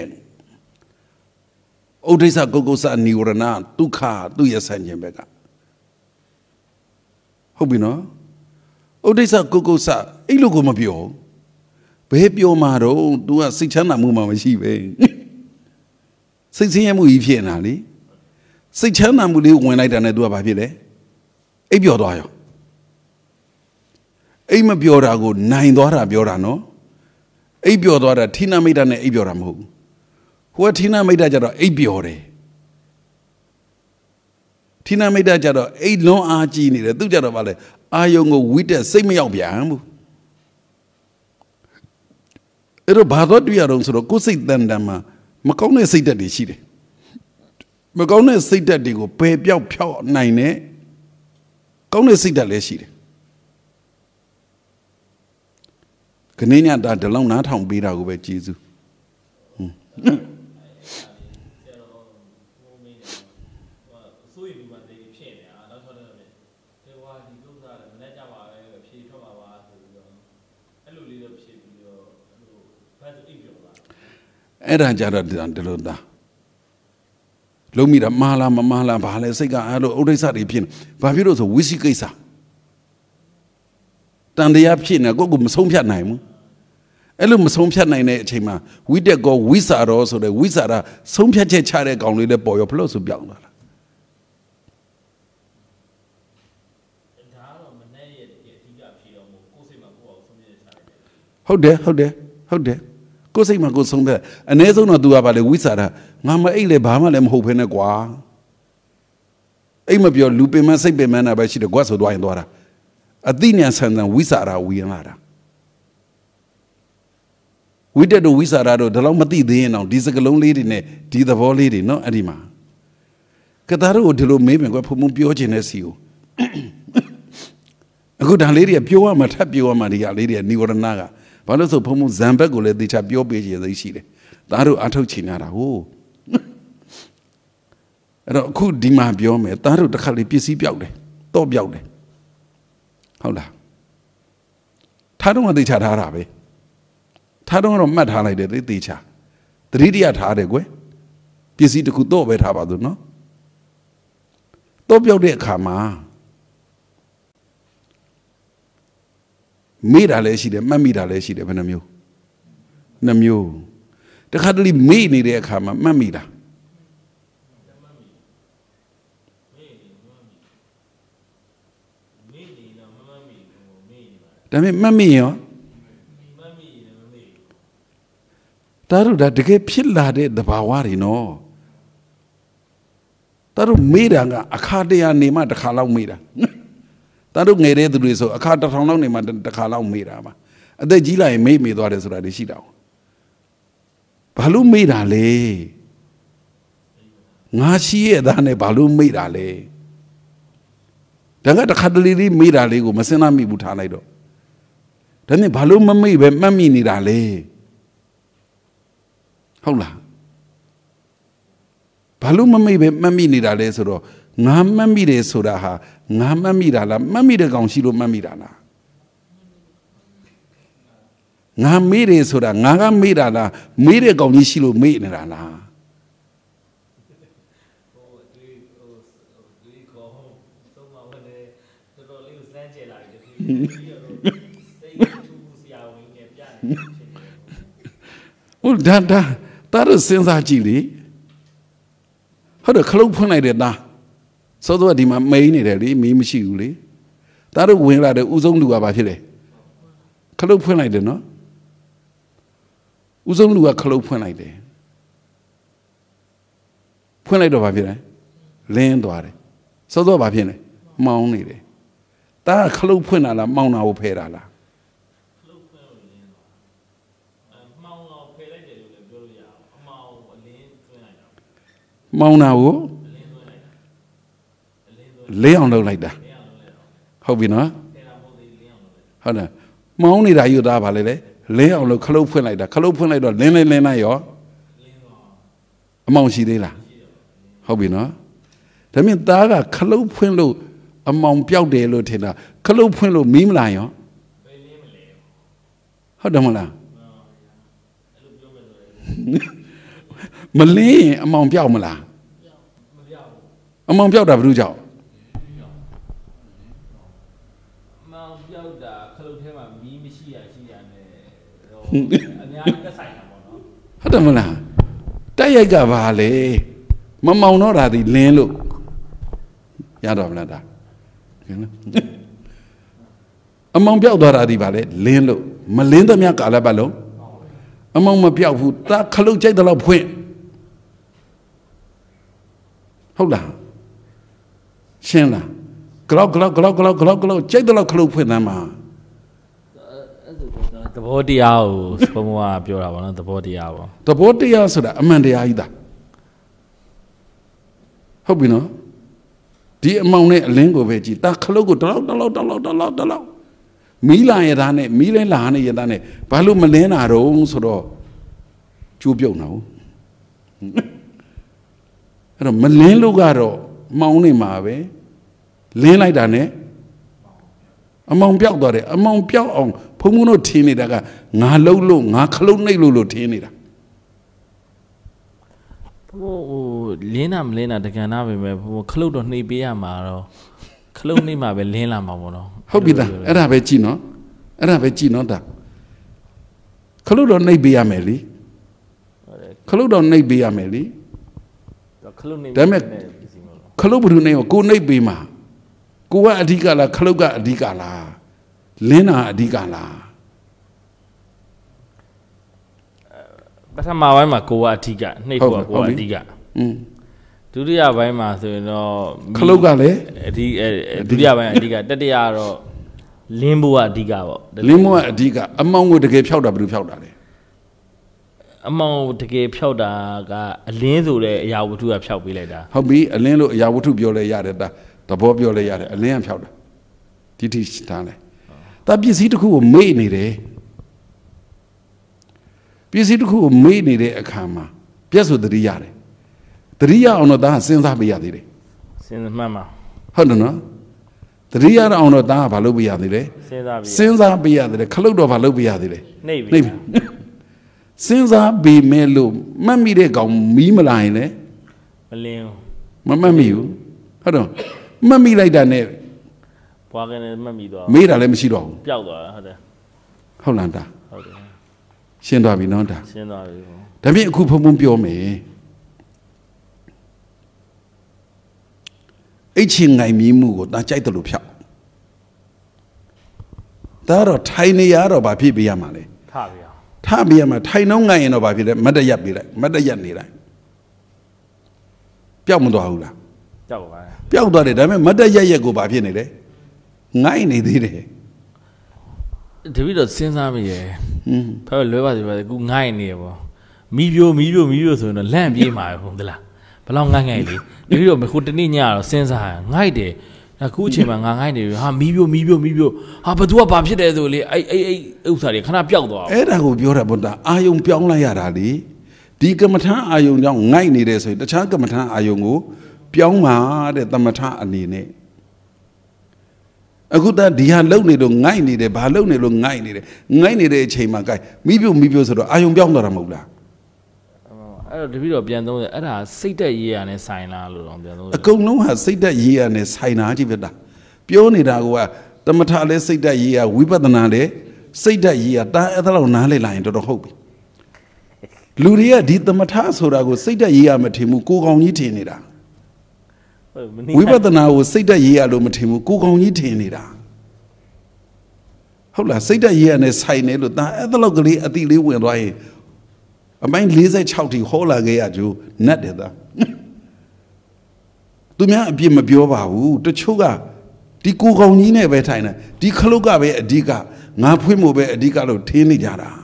ဥဒိစ္စကုက္ကုစနိဝရဏဒုက္ခသူ့ရဲ့ဆန့်ကျင်ဘက်ကဟုတ်ပြီနော်ဥဒိစ္စကုက္ကုစအဲ့လိုကိုမပြောပြောမှာတော့ तू ကစိတ်ချမ်းသာမှုမှမရှိပဲစိတ်ဆင်းရဲမှုကြီးဖြစ်နေတာလေစိတ်ချမ်းသာမှုလေးဝင်လိုက်တာနဲ့ तू ကဘာဖြစ်လဲအိပ်ပျော်သွားရောအိမ်မပျော်တာကိုနိုင်သွားတာပြောတာနော်အိပ်ပျော်သွားတာဌိနမိတ်တာနဲ့အိပ်ပျော်တာမဟုတ်ဘူးဟိုကဌိနမိတ်တာကြတော့အိပ်ပျော်တယ်ဌိနမိတ်တာကြတော့အိပ်လွန်အားကြီးနေတယ်သူကြတော့ဗာလဲအာယုံကိုဝိတက်စိတ်မရောက်ပြန်ဘူးအဲ့တော့ဘာတော့တွေ့ရတော့ဆိုတော့ကိုယ်စိတ်တန်တန်မှာမကောင်းတဲ့စိတ်ဓာတ်တွေရှိတယ်မကောင်းတဲ့စိတ်ဓာတ်တွေကိုပယ်ပြောက်ဖြောက်နိုင်တဲ့ကောင်းတဲ့စိတ်ဓာတ်လည်းရှိတယ်ခဏညတာဒလောင်းနားထောင်ပေးတာကိုပဲကျေးဇူးအဲ့ဒါကြတော့ဒီလိုသားလုံးမိတာမာလာမမာလာဘာလဲစိတ်ကအဲ့လိုဥဒိစ္စတွေဖြစ်နေဘာဖြစ်လို့ဆိုဝိသိကိစ္စတန်တရားဖြစ်နေကိုယ့်ကိုမဆုံးဖြတ်နိုင်ဘူးအဲ့လိုမဆုံးဖြတ်နိုင်တဲ့အချိန်မှာဝိတက်ကောဝိစာရောဆိုတဲ့ဝိစာရာဆုံးဖြတ်ချက်ချတဲ့ကောင်လေးလည်းပေါ်ရောဖလို့ဆိုပြောင်းသွားတာဟုတ်တယ်ကိုယ်စိတ်မှာကိုယ်ဆုံးဖြတ်အ ਨੇ ဆုံးတော့ तू ကပါလေဝိစာရာငါမအိတ်လေဘာမှလည်းမဟုတ်ဖ ೇನೆ ကွာအိတ်မပြောလူပင်မစိတ်ပင်မနာပဲရှိတယ်ကွာဆိုသွားရင်သွားတာအသိဉာဏ်ဆန်ဆန်ဝိစာရာဝီရင်လာတာဝိတက်တို့ဝိစာရာတို့ဒါလောက်မသိသေးရင်တော့ဒီစကလုံးလေးတွေနဲ့ဒီသဘောလေးတွေနော်အဲ့ဒီမှာကတာတို့ဒီလိုမေးမယ်ကွာဖုံဖုံပြောခြင်းနဲ့စီကိုအခုဒါလေးတွေပြောရမှာထပ်ပြောရမှာဒီကလေးတွေနိဝရဏကဘာလို့ဆိုဖုံဖုံဇံဘက်ကိုလည်းသေချာပြောပေးခြင်းသိရှိတယ်ဒါတို့အထုတ်ချင်ရတာဟုတ်အဲ့တော့အခုဒီမှာပြောမယ်ဒါတို့တစ်ခါလေးပစ္စည်းပြောက်တယ်တော့ပြောက်တယ်ဟုတ်လားထားတော့သေချာထားတာပဲထားတော့မှတ်ထားလိုက်တယ်သေချာသတိတရားထားတယ်ကွယ်ပစ္စည်းတစ်ခုတော့ပဲထားပါစို့နော်တော့ပြောက်တဲ့အခါမှာမေ့တာလည်းရှိတယ်မှတ်မိတာလည်းရှိတယ်ဘယ်နှမျိုးနှမျိုးတခါတလေမေ့နေတဲ့အခါမှာမှတ်မိတာဒါပေမဲ့မှတ်မိရောဒါတို့ဒါတကယ်ဖြစ်လာတဲ့သဘာဝတွေနော်ဒါတို့မေ့တာကအခါတရနေမှတစ်ခါလောက်မေ့တာဒါတို့ငယ်တဲ့သူတွေဆိုအခါတစ်ထောင်လောက်နေမှတစ်ခါလောက်မေ့တာပါအသက်ကြီးလာရင်မေ့သွားတယ်ဆိုတာတွေရှိတာဘာလို့မေ့တာလဲငါရှိရဲ့သားနဲ့ဘာလို့မေ့တာလဲဒါကတစ်ခါတလေလေးမေ့တာလေးကိုမစင်နာမိဘူးထားလိုက်တော့ဒါနဲ့ဘာလို့မမေ့ပဲမှတ်မိနေတာလဲဟုတ်လားဘာလို့မမေ့ပဲမှတ်မိနေတာလဲဆိုတော့ငါမှတ်မိတယ်ဆိုတာဟာငါမှတ်မိတာလားမှတ်မိတဲ့ကောင်ရှိလို့မှတ်မိတာလားငါမေ့တယ်ဆိုတာငါကမေ့တာလားမေ့တဲ့ကောင်ကြီးရှိလို့မေ့နေတာလားဟုတ်ဒါတို့စဉ်းစားကြည့်လေဟုတ်တယ်ခလုတ်ဖွင့်လိုက်တဲ့သားစောစောဒီမှာမိန်နေတယ်လေမီးမရှိဘူးလေဒါတို့ဝင်လာတဲ့ဥဆုံးလူကဘာဖြစ်လဲခလုတ်ဖွင့်လိုက်တယ်နော်ဥဆုံးလူကခလုတ်ဖွင့်လိုက်တယ်ဖွင့်လိုက်တော့ဘာဖြစ်လဲလင်းသွားတယ်စောစောဘာဖြစ်လဲမှောင်းနေတယ်ဒါကခလုတ်ဖွင့်တာလားမှောင်းတာကိုဖယ်တာလားမောင်းတာကိုလင်းအောင်လုပ်လိုက်တာဟုတ်ပြီနော်ဟုတ်တယ်မောင်းနေတာယူသားပါလေလေလင်းအောင်လို့ခလုတ်ဖွင့်လိုက်တာခလုတ်ဖွင့်လိုက်တော့လင်းလိုက်ရောအမောင်ရှိသေးလားဟုတ်ပြီနော်ဒါမြင်သားကခလုတ်ဖွင့်လို့အမောင်ပြောက်တယ်လို့ထင်တာခလုတ်ဖွင့်လို့မီးမလာရောဟုတ်တယ်မလားမလင်းအမောင်ပြောက်မလားအမောင်ပြောက်တာဘယ်လိုကြောင့်မောင်ပြောက်တာခလုတ်ထဲမှာမီးမရှိရရှိရနဲ့ဟုတ်တယ်မလားတိုက်ရိုက်ကပါလေမမောင်တော့တာဒီလင်းလို့ရတော့မလားဒါအမောင်ပြောက်သွားတာဒီပါလေလင်းလို့မလင်းသမျှကာလပတ်လုံးအမောင်မပြောက်ဘူးတာခလုတ်ကြိုက်တော့ဖွင့်ဟုတ်လားရှင်းလားဂလောက်ကြိုက်တော့ခလုတ်ဖွင့်သမ်းမှာသဘောတရားကိုဘုံဘွားပြောတာပါနော်သဘောတရားပေါ့သဘောတရားဆိုတာအမှန်တရားကြီးတာဟုတ်ပြီနော်ဒီအမောင်နဲ့အလင်းကိုပဲကြည်တာခလုတ်ကိုတလောက်မီးလာရတာနဲ့မီးလဲလာနေရတာနဲ့ဘာလို့မလင်းတာတော့ဆိုတော့ကျိုးပြုတ်နေအောင်အဲ့တော့မလင်းလို့ကတော့မောင်းနေမှာပဲလင်းလိုက်တာနဲ့အမောင်ပြောက်သွားတယ်အမောင်ပြောက်အောင်ဘုံဘုံတို့ထင်းနေတာကငါလှုပ်လို့ငါခလုတ်နှိပ်လို့ထင်းနေတာဟိုလင်းတာမလင်းတာတကယ်နာပဲပဲဟိုခလုတ်တော့နှိပ်ပေးရမှာတော့ခလုတ်နှိပ်မှာပဲလင်းလာမှာပေါ့နော်ဟုတ်ပြီသားအဲ့ဒါပဲကြည့်နော်အဲ့ဒါပဲကြည့်နော်ဒါခလုတ်တော့နှိပ်ပေးရမယ်လीခလုတ်တော့နှိပ်ပေးရမယ်လी ခလုတ်နှိပ်ဒါပေမဲ့ခလုတ်ဘယ်သူနှိပ်ကိုနှိပ်ပေးမှာကိုကအဓိကလားခလုတ်ကအဓိကလားလင်းတာအဓိကလားပထမပိုင်းမှာကိုကအဓိကနှိပ်ဖို့ကိုကအဓိကဒုတိယပိုင်းမှာဆိုရင်တော့ခလုတ်ကလည်းဒုတိယပိုင်းအဓိကတတိယတော့လင်းဖို့ကအဓိကပေါ့လင်းဖို့ကအဓိကအမောင်ကိုတကယ်ဖြောက်တာဘယ်လိုဖြောက်တာလဲအမောင်တကယ်ဖြောက်တာကအလင်းဆိုတဲ့အရာဝတ္ထုကဖြောက်ပေးလိုက်တာဟုတ်ပြီအလင်းလို့အရာဝတ္ထုပြောလဲရတယ်ဒါသဘောပြောလဲရတယ်အလင်းကဖြောက်တာဒီတိထားလဲဒါပစ္စည်းတစ်ခုကိုမေ့နေတယ်ပစ္စည်းတစ်ခုကိုမေ့နေတဲ့အခါမှာပြက်ဆိုတတိရတယ်တတိယအောင်တော့ဒါစဉ်းစားပေးရသေးတယ်စဉ်းစားမှန်ပါဟုတ်တယ်နော်တတိယအောင်တော့ဒါကဘာလုပ်ပေးရသေးလဲစဉ်းစားပေးရသေးတယ်ခလုတ်တော့ဘာလုပ်ပေးရသေးလဲနှိပ်စဉ်းစားပေးမယ်လို့မှတ်မိတဲ့ကောင်မီးမလာရင်လေမလင်းမမှတ်မိဘူးဟုတ်တော့မှတ်မိလိုက်တာနဲ့ဘွားကနေမှတ်မိသွားမေးတာလည်းမရှိတော့ဘူးပျောက်သွားတာဟုတ်တယ်ဟုတ်လားဒါဟုတ်တယ်ရှင်းသွားပြီနော်ဒါရှင်းသွားပြီဒါပြင်အခုဖုံဖုံပြောမယ်အိတ်ချင်ငိုင်မီးမှုကိုဒါကြိုက်တယ်လို့ဖြောက်ဒါတော့ထိုင်နေရတော့ဘာဖြစ်ပေးရမှာလဲထားပေးရမှာထိုင်နှုံးငိုင်ရင်တော့ဘာဖြစ်လဲမတ်တရက်ပေးလိုက်မတ်တရက်နေလိုက်ပျောက်မသွားဘူးလားပျောက်ပါပျောက်သွားတယ်ဒါပေမဲ့မတ်တရက်ကိုဘာဖြစ်နေလဲငိုင်နေသေးတယ်တပည့်တော့စဉ်းစားမိရယ်ဖဲလွဲပါစေပါကူငိုင်နေရပေါ့မီးပြိုဆိုရင်တော့လန့်ပြေးမှာဟုတ်သလားဘလောက်ငိုင်လေတပည့်တော့ဟိုတနေ့ညတော့စဉ်းစားငိုက်တယ်အခုအချိန်မှာငါငိုက်နေပြီဟာမီးပြိုဟာဘသူကဘာဖြစ်တယ်ဆိုလေအဲ့ဥစ္စာတွေခဏပျောက်သွားအဲ့ဒါကိုပြောတာဗောဒါအာယုံပြောင်းလိုက်ရတာလေဒီကမ္မထမ်းအာယုံကြောင့်ငိုက်နေတယ်ဆိုရင်တခြားကမ္မထမ်းအာယုံကိုပြောင်းပါတဲ့သမထအနေနဲ့အခုတည်းဒီဟာလုံနေလို့ငိုက်နေတယ်ဘာလုံနေလို့ငိုက်နေတယ်ငိုက်နေတဲ့အချိန်မှာကဲမီးပြိုဆိုတော့အာယုံပြောင်းသွားတာမဟုတ်လားအဲ့တော့တပည့်တော်ပြန်သုံးတယ်အဲ့ဒါစိတ်တက်ရေးရနဲ့ဆိုင်လားလို့တော့ပြန်သုံးတယ်အကုန်လုံးဟာစိတ်တက်ရေးရနဲ့ဆိုင်တာကြီးပဲတာပြောနေတာကသမထလည်းစိတ်တက်ရေးရဝိပဿနာလည်းစိတ်တက်ရေးရတာအဲ့ဒါလောက်နားလေလာရင်တော်တော်ဟုတ်ပြီလူတွေကဒီသမထဆိုတာကိုစိတ်တက်ရေးရမထင်ဘူးကိုကောင်ကြီးထင်နေတာဝိပဿနာကိုစိတ်တက်ရေးရလို့မထင်ဘူးကိုကောင်ကြီးထင်နေတာဟုတ်လားစိတ်တက်ရေးရနဲ့ဆိုင်နေလို့ဒါအဲ့ဒါလောက်ကလေးအတိလေးဝင်သွားရင်အပိုင်း46ထိဟောလာခဲ့ရကြိုးနတ်တယ်သားသူများအပြစ်မပြောပါဘူးတချို့ကဒီကိုကောင်ကြီးနဲ့ပဲထိုင်တယ်ဒီခလုတ်ကပဲအဓိကငါဖွင့်ဖို့ပဲအဓိကလို့ထင်းနေကြတာ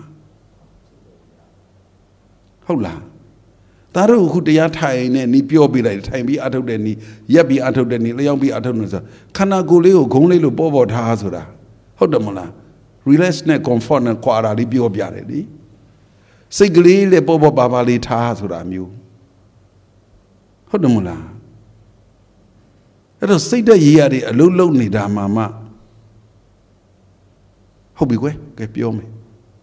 ဟုတ်လားဒါတို့အခုတရားထိုင်နေနီးပြောပြလိုက်ထိုင်ပြီးအထုတ်တဲ့နီးရက်ပြီးအထုတ်တဲ့နီးလျောင်းပြီးအထုတ်နေဆိုခန္ဓာကိုယ်လေးကိုဂုံးလေးလို့ပေါ်ထားဆိုတာဟုတ်တယ်မလား relax နဲ့ comfort နဲ့ quara လေးပြောပြတယ်လေစိတ်ကလေးလည်းပေါ်ပါလေးထားဆိုတာမျိုးဟုတ်တယ်မလားအဲ့တော့စိတ်တက်ရေးရတယ်အလုံးလုံးနေတာမှဟုတ်ပြီကွယ်ကဲပြောမယ်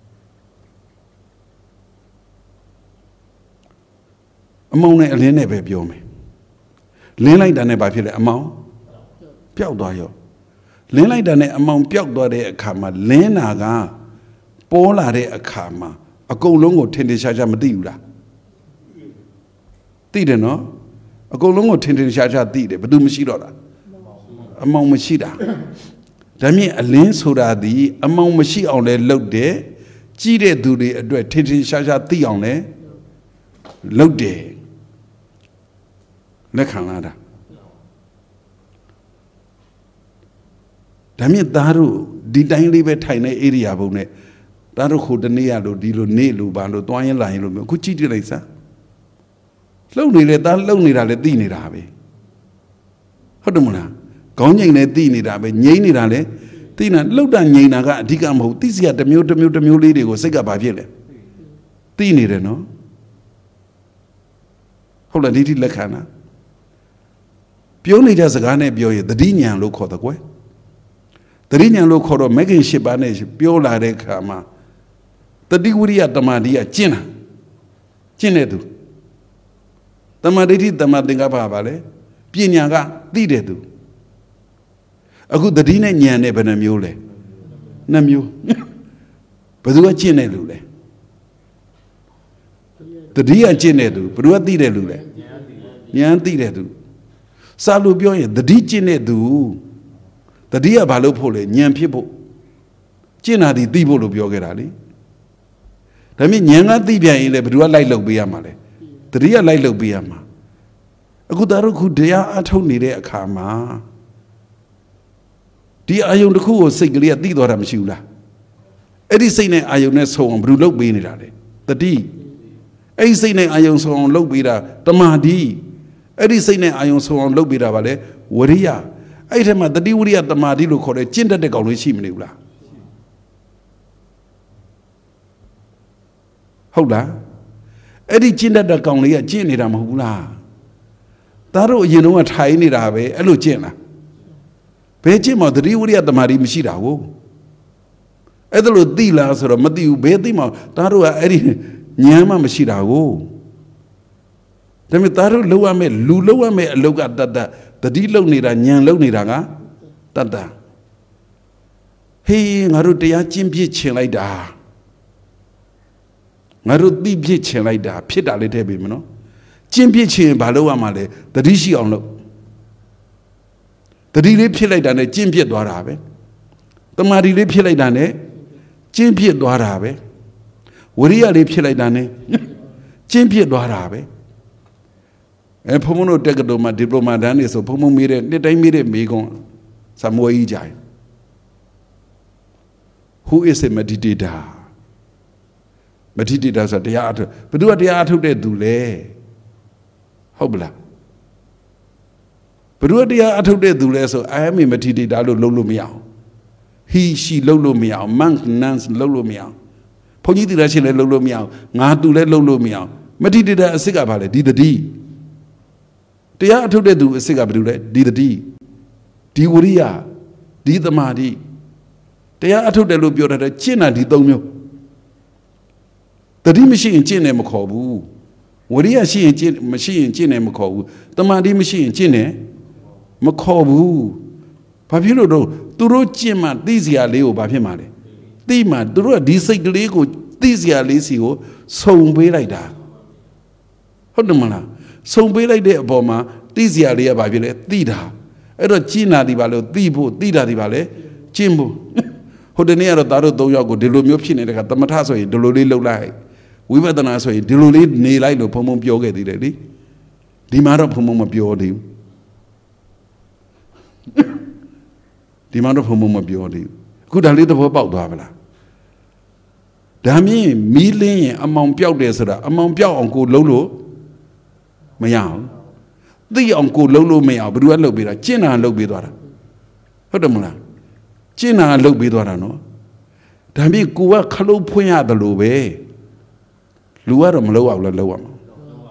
အမောင်နဲ့အလင်းနဲ့ပဲပြောမယ်လင်းလိုက်တာနဲ့ဘာဖြစ်လဲအမောင်ပျောက်သွားရောလင်းလိုက်တာနဲ့အမောင်ပျောက်သွားတဲ့အခါမှာလင်းတာကပေါ်လာတဲ့အခါမှာအကုန်လုံးကိုထင်ထင်ရှားရှားမသိဘူးလားသိတယ်နော်အကုန်လုံးကိုထင်ထင်ရှားရှားသိတယ်ဘယ်သူမရှိတော့တာအမောင်မရှိတာဒါမြင့်အလင်းဆိုတာဒီအမောင်မရှိအောင်လဲလုပ်တယ်ကြီးတဲ့သူတွေအတွက်ထင်ထင်ရှားရှားသိအောင်လဲလုပ်တယ်လက်ခံလာတာဒါမြင့်သားတို့ဒီတိုင်းလေးပဲထိုင်တဲ့ area ဘုံနဲ့သားတို့ခုတနေ့ရလို့ဒီလိုနေလို့ဘာလို့တွားရင်လာရင်လို့မျိုးအခုကြည့်ကြည့်လိုက်စမ်းလှုပ်နေလေသားလှုပ်နေတာလည်းသိနေတာပဲဟုတ်တယ်မလားခေါင်းငိမ့်လည်းသိနေတာပဲငိမ့်နေတာလည်းသိနေတာလှုပ်တာငိမ့်တာကအဓိကမဟုတ်သိစရာတစ်မျိုးလေးတွေကိုစိတ်ကဘာဖြစ်လဲသိနေတယ်နော်ဟုတ်လားဒီတိလက်ခံတာပြောနေကြစကားနဲ့ပြောရင်သတိဉာဏ်လို့ခေါ်တယ်ကွယ်သတိဉာဏ်လို့ခေါ်တော့မဂ္ဂင်၈ပါးနဲ့ပြောလာတဲ့အခါမှာတတိဝိရိယတမာတိကကျင့်တာကျင့်တဲ့သူတမာဒိဋ္ဌိတမာသင်္ကပ္ပပါလေပညာကသိတဲ့သူအခုတတိနဲ့ဉာဏ်နဲ့ဘယ်နှမျိုးလဲနှစ်မျိုးဘယ်သူကကျင့်တဲ့လူလဲတတိကကျင့်တဲ့သူဘယ်သူကသိတဲ့လူလဲဉာဏ်သိတဲ့သူစာလို့ပြောရင်တတိကျင့်တဲ့သူတတိကဘာလို့ဖို့လဲဉာဏ်ဖြစ်ဖို့ကျင့်တာဒီသိဖို့လို့ပြောခဲ့တာလေဒါပေမဲ့ဉာဏ်ကသိပြန်ရင်လေဘယ်သူကလိုက်လုပ်ပေးရမှာလဲတတိကလိုက်လုပ်ပေးရမှာအခုသားတို့ခုတရားအထုတ်နေတဲ့အခါမှာဒီအာယုံတစ်ခုကိုစိတ်ကလေးကသိသွားတာမရှိဘူးလားအဲ့ဒီစိတ်နဲ့အာယုံနဲ့ဆုံအောင်ဘယ်သူလုပ်ပေးနေတာလဲတတိအဲ့ဒီစိတ်နဲ့အာယုံဆုံအောင်လုပ်ပေးတာတမာတိအဲ့ဒီစိတ်နဲ့အာယုံဆုံအောင်လုပ်ပေးတာဗာလဲဝရိယအဲ့ဒီထဲမှာတတိဝရိယတမာတိလို့ခေါ်တဲ့ကျင့်တတ်တဲ့ကောင်လေးရှိမနေဘူးလားဟုတ်လားအဲ့ဒီကျင့်တတ်တဲ့ကောင်လေးကကျင့်နေတာမဟုတ်ဘူးလားသားတို့အရင်တုန်းကထိုင်နေတာပဲအဲ့လိုကျင့်လားဘယ်ကျင့်မှတတိဝရိယတမာတိမရှိတာကိုအဲ့ဒါလို့သိလားဆိုတော့မသိဘူးဘယ်သိမှသားတို့ကအဲ့ဒီဉာဏ်မှမရှိတာကိုဒါပေမဲ့သားတို့လောက်ရမယ်လူလောက်ရမယ်အလောက်ကတတ်တတ်တတိလောက်နေတာဉာဏ်လောက်နေတာကတတ်တတ်ဟေးငါတို့တရားကျင့်ပြစ်ချင်လိုက်တာငါတို့သိပြစ်ချင်လိုက်တာဖြစ်တာလေးထည့်ပြီမနော်ကျင့်ပြစ်ချင်ဘာလို့ရမှာလဲတတိရှိအောင်လို့တတိလေးဖြစ်လိုက်တာနဲ့ကျင့်ပြစ်သွားတာပဲတမာတိလေးဖြစ်လိုက်တာနဲ့ကျင့်ပြစ်သွားတာပဲဝရိယလေးဖြစ်လိုက်တာနဲ့ကျင့်ပြစ်သွားတာပဲဘုံဘုံတို့တက္ကသိုလ်မှာဒီပလိုမာတန်းနေဆိုဘုံဘုံမေးတဲ့နှစ်တိုင်းမေးတဲ့မေးခွန်းစမွေးကြီးကြိုင် Who is a meditator meditator ဆိုတရားအထုတ်ဘယ်သူကတရားအထုတ်တဲ့သူလဲဟုတ်ပလားဘယ်သူကတရားအထုတ်တဲ့သူလဲဆို I am a meditator လို့လုပ်လို့မရအောင် he she လုပ်လို့မရအောင် monk nuns လုပ်လို့မရအောင်ဘုန်းကြီးတရားရှင်လည်းလုပ်လို့မရအောင်ငါသူလည်းလုပ်လို့မရအောင် meditator အစစ်ကဘာလဲဒီတတိတရားအထုတ်တဲ့သူအစစ်ကဘာလို့လဲဒီတတိဒီဝရိယဒီသမာဓိတရားအထုတ်တယ်လို့ပြောတဲ့ကျင့်တာဒီ၃မျိုးတတိမရှိရင်ကျင့်တယ်မခေါ်ဘူးဝရိယရှိရင်ကျင့်မရှိရင်ကျင့်တယ်မခေါ်ဘူးသမာဓိမရှိရင်ကျင့်တယ်မခေါ်ဘူးဘာဖြစ်လို့တော့သူတို့ကျင့်မှသိစရာလေးကိုဘာဖြစ်မှာလဲသိမှသူတို့ကဒီစိတ်ကလေးကိုသိစရာလေးစီကိုစုံပေးလိုက်တာဟုတ်တယ်မလားစုံပေးလိုက်တဲ့အပေါ်မှာသိစရာလေးကဘာဖြစ်လဲသိတာအဲ့တော့ကျင့်တာဒီပါလို့သိဖို့သိတာဒီပါလဲကျင့်ဖို့ဟိုတနေ့ကတော့သားတို့၃ယောက်ကိုဒီလိုမျိုးဖြစ်နေတဲ့ကသမထဆိုရင်ဒီလိုလေးလှုပ်လိုက်ဝိပဿနာဆိုရင်ဒီလိုလေးနေလိုက်လို့ဘုံဘုံပြောခဲ့သေးတယ်လေဒီမှာတော့ဘုံဘုံမပြောသေးဘူးဒီမှာတော့ဘုံဘုံမပြောသေးဘူးအခုဒါလေးသဘောပေါက်သွားပါလားဒါမြင်မီးလင်းရင်အမောင်ပြောက်တယ်ဆိုတာအမောင်ပြောက်အောင်ကိုလှုပ်လို့မရအောင်သိအောင်ကိုလှုပ်လို့မရအောင်ဘယ်သူကလှုပ်ပေးတာကျင့်တာလှုပ်ပေးသွားတာဟုတ်တယ်မလားကျင့်တာလှုပ်ပေးသွားတာနော်ဒါမြင်ကိုကခလုတ်ဖွင့်ရတယ်လို့ပဲလူကတော့မလှုပ်အောင်လည်းလှုပ်ရမှာ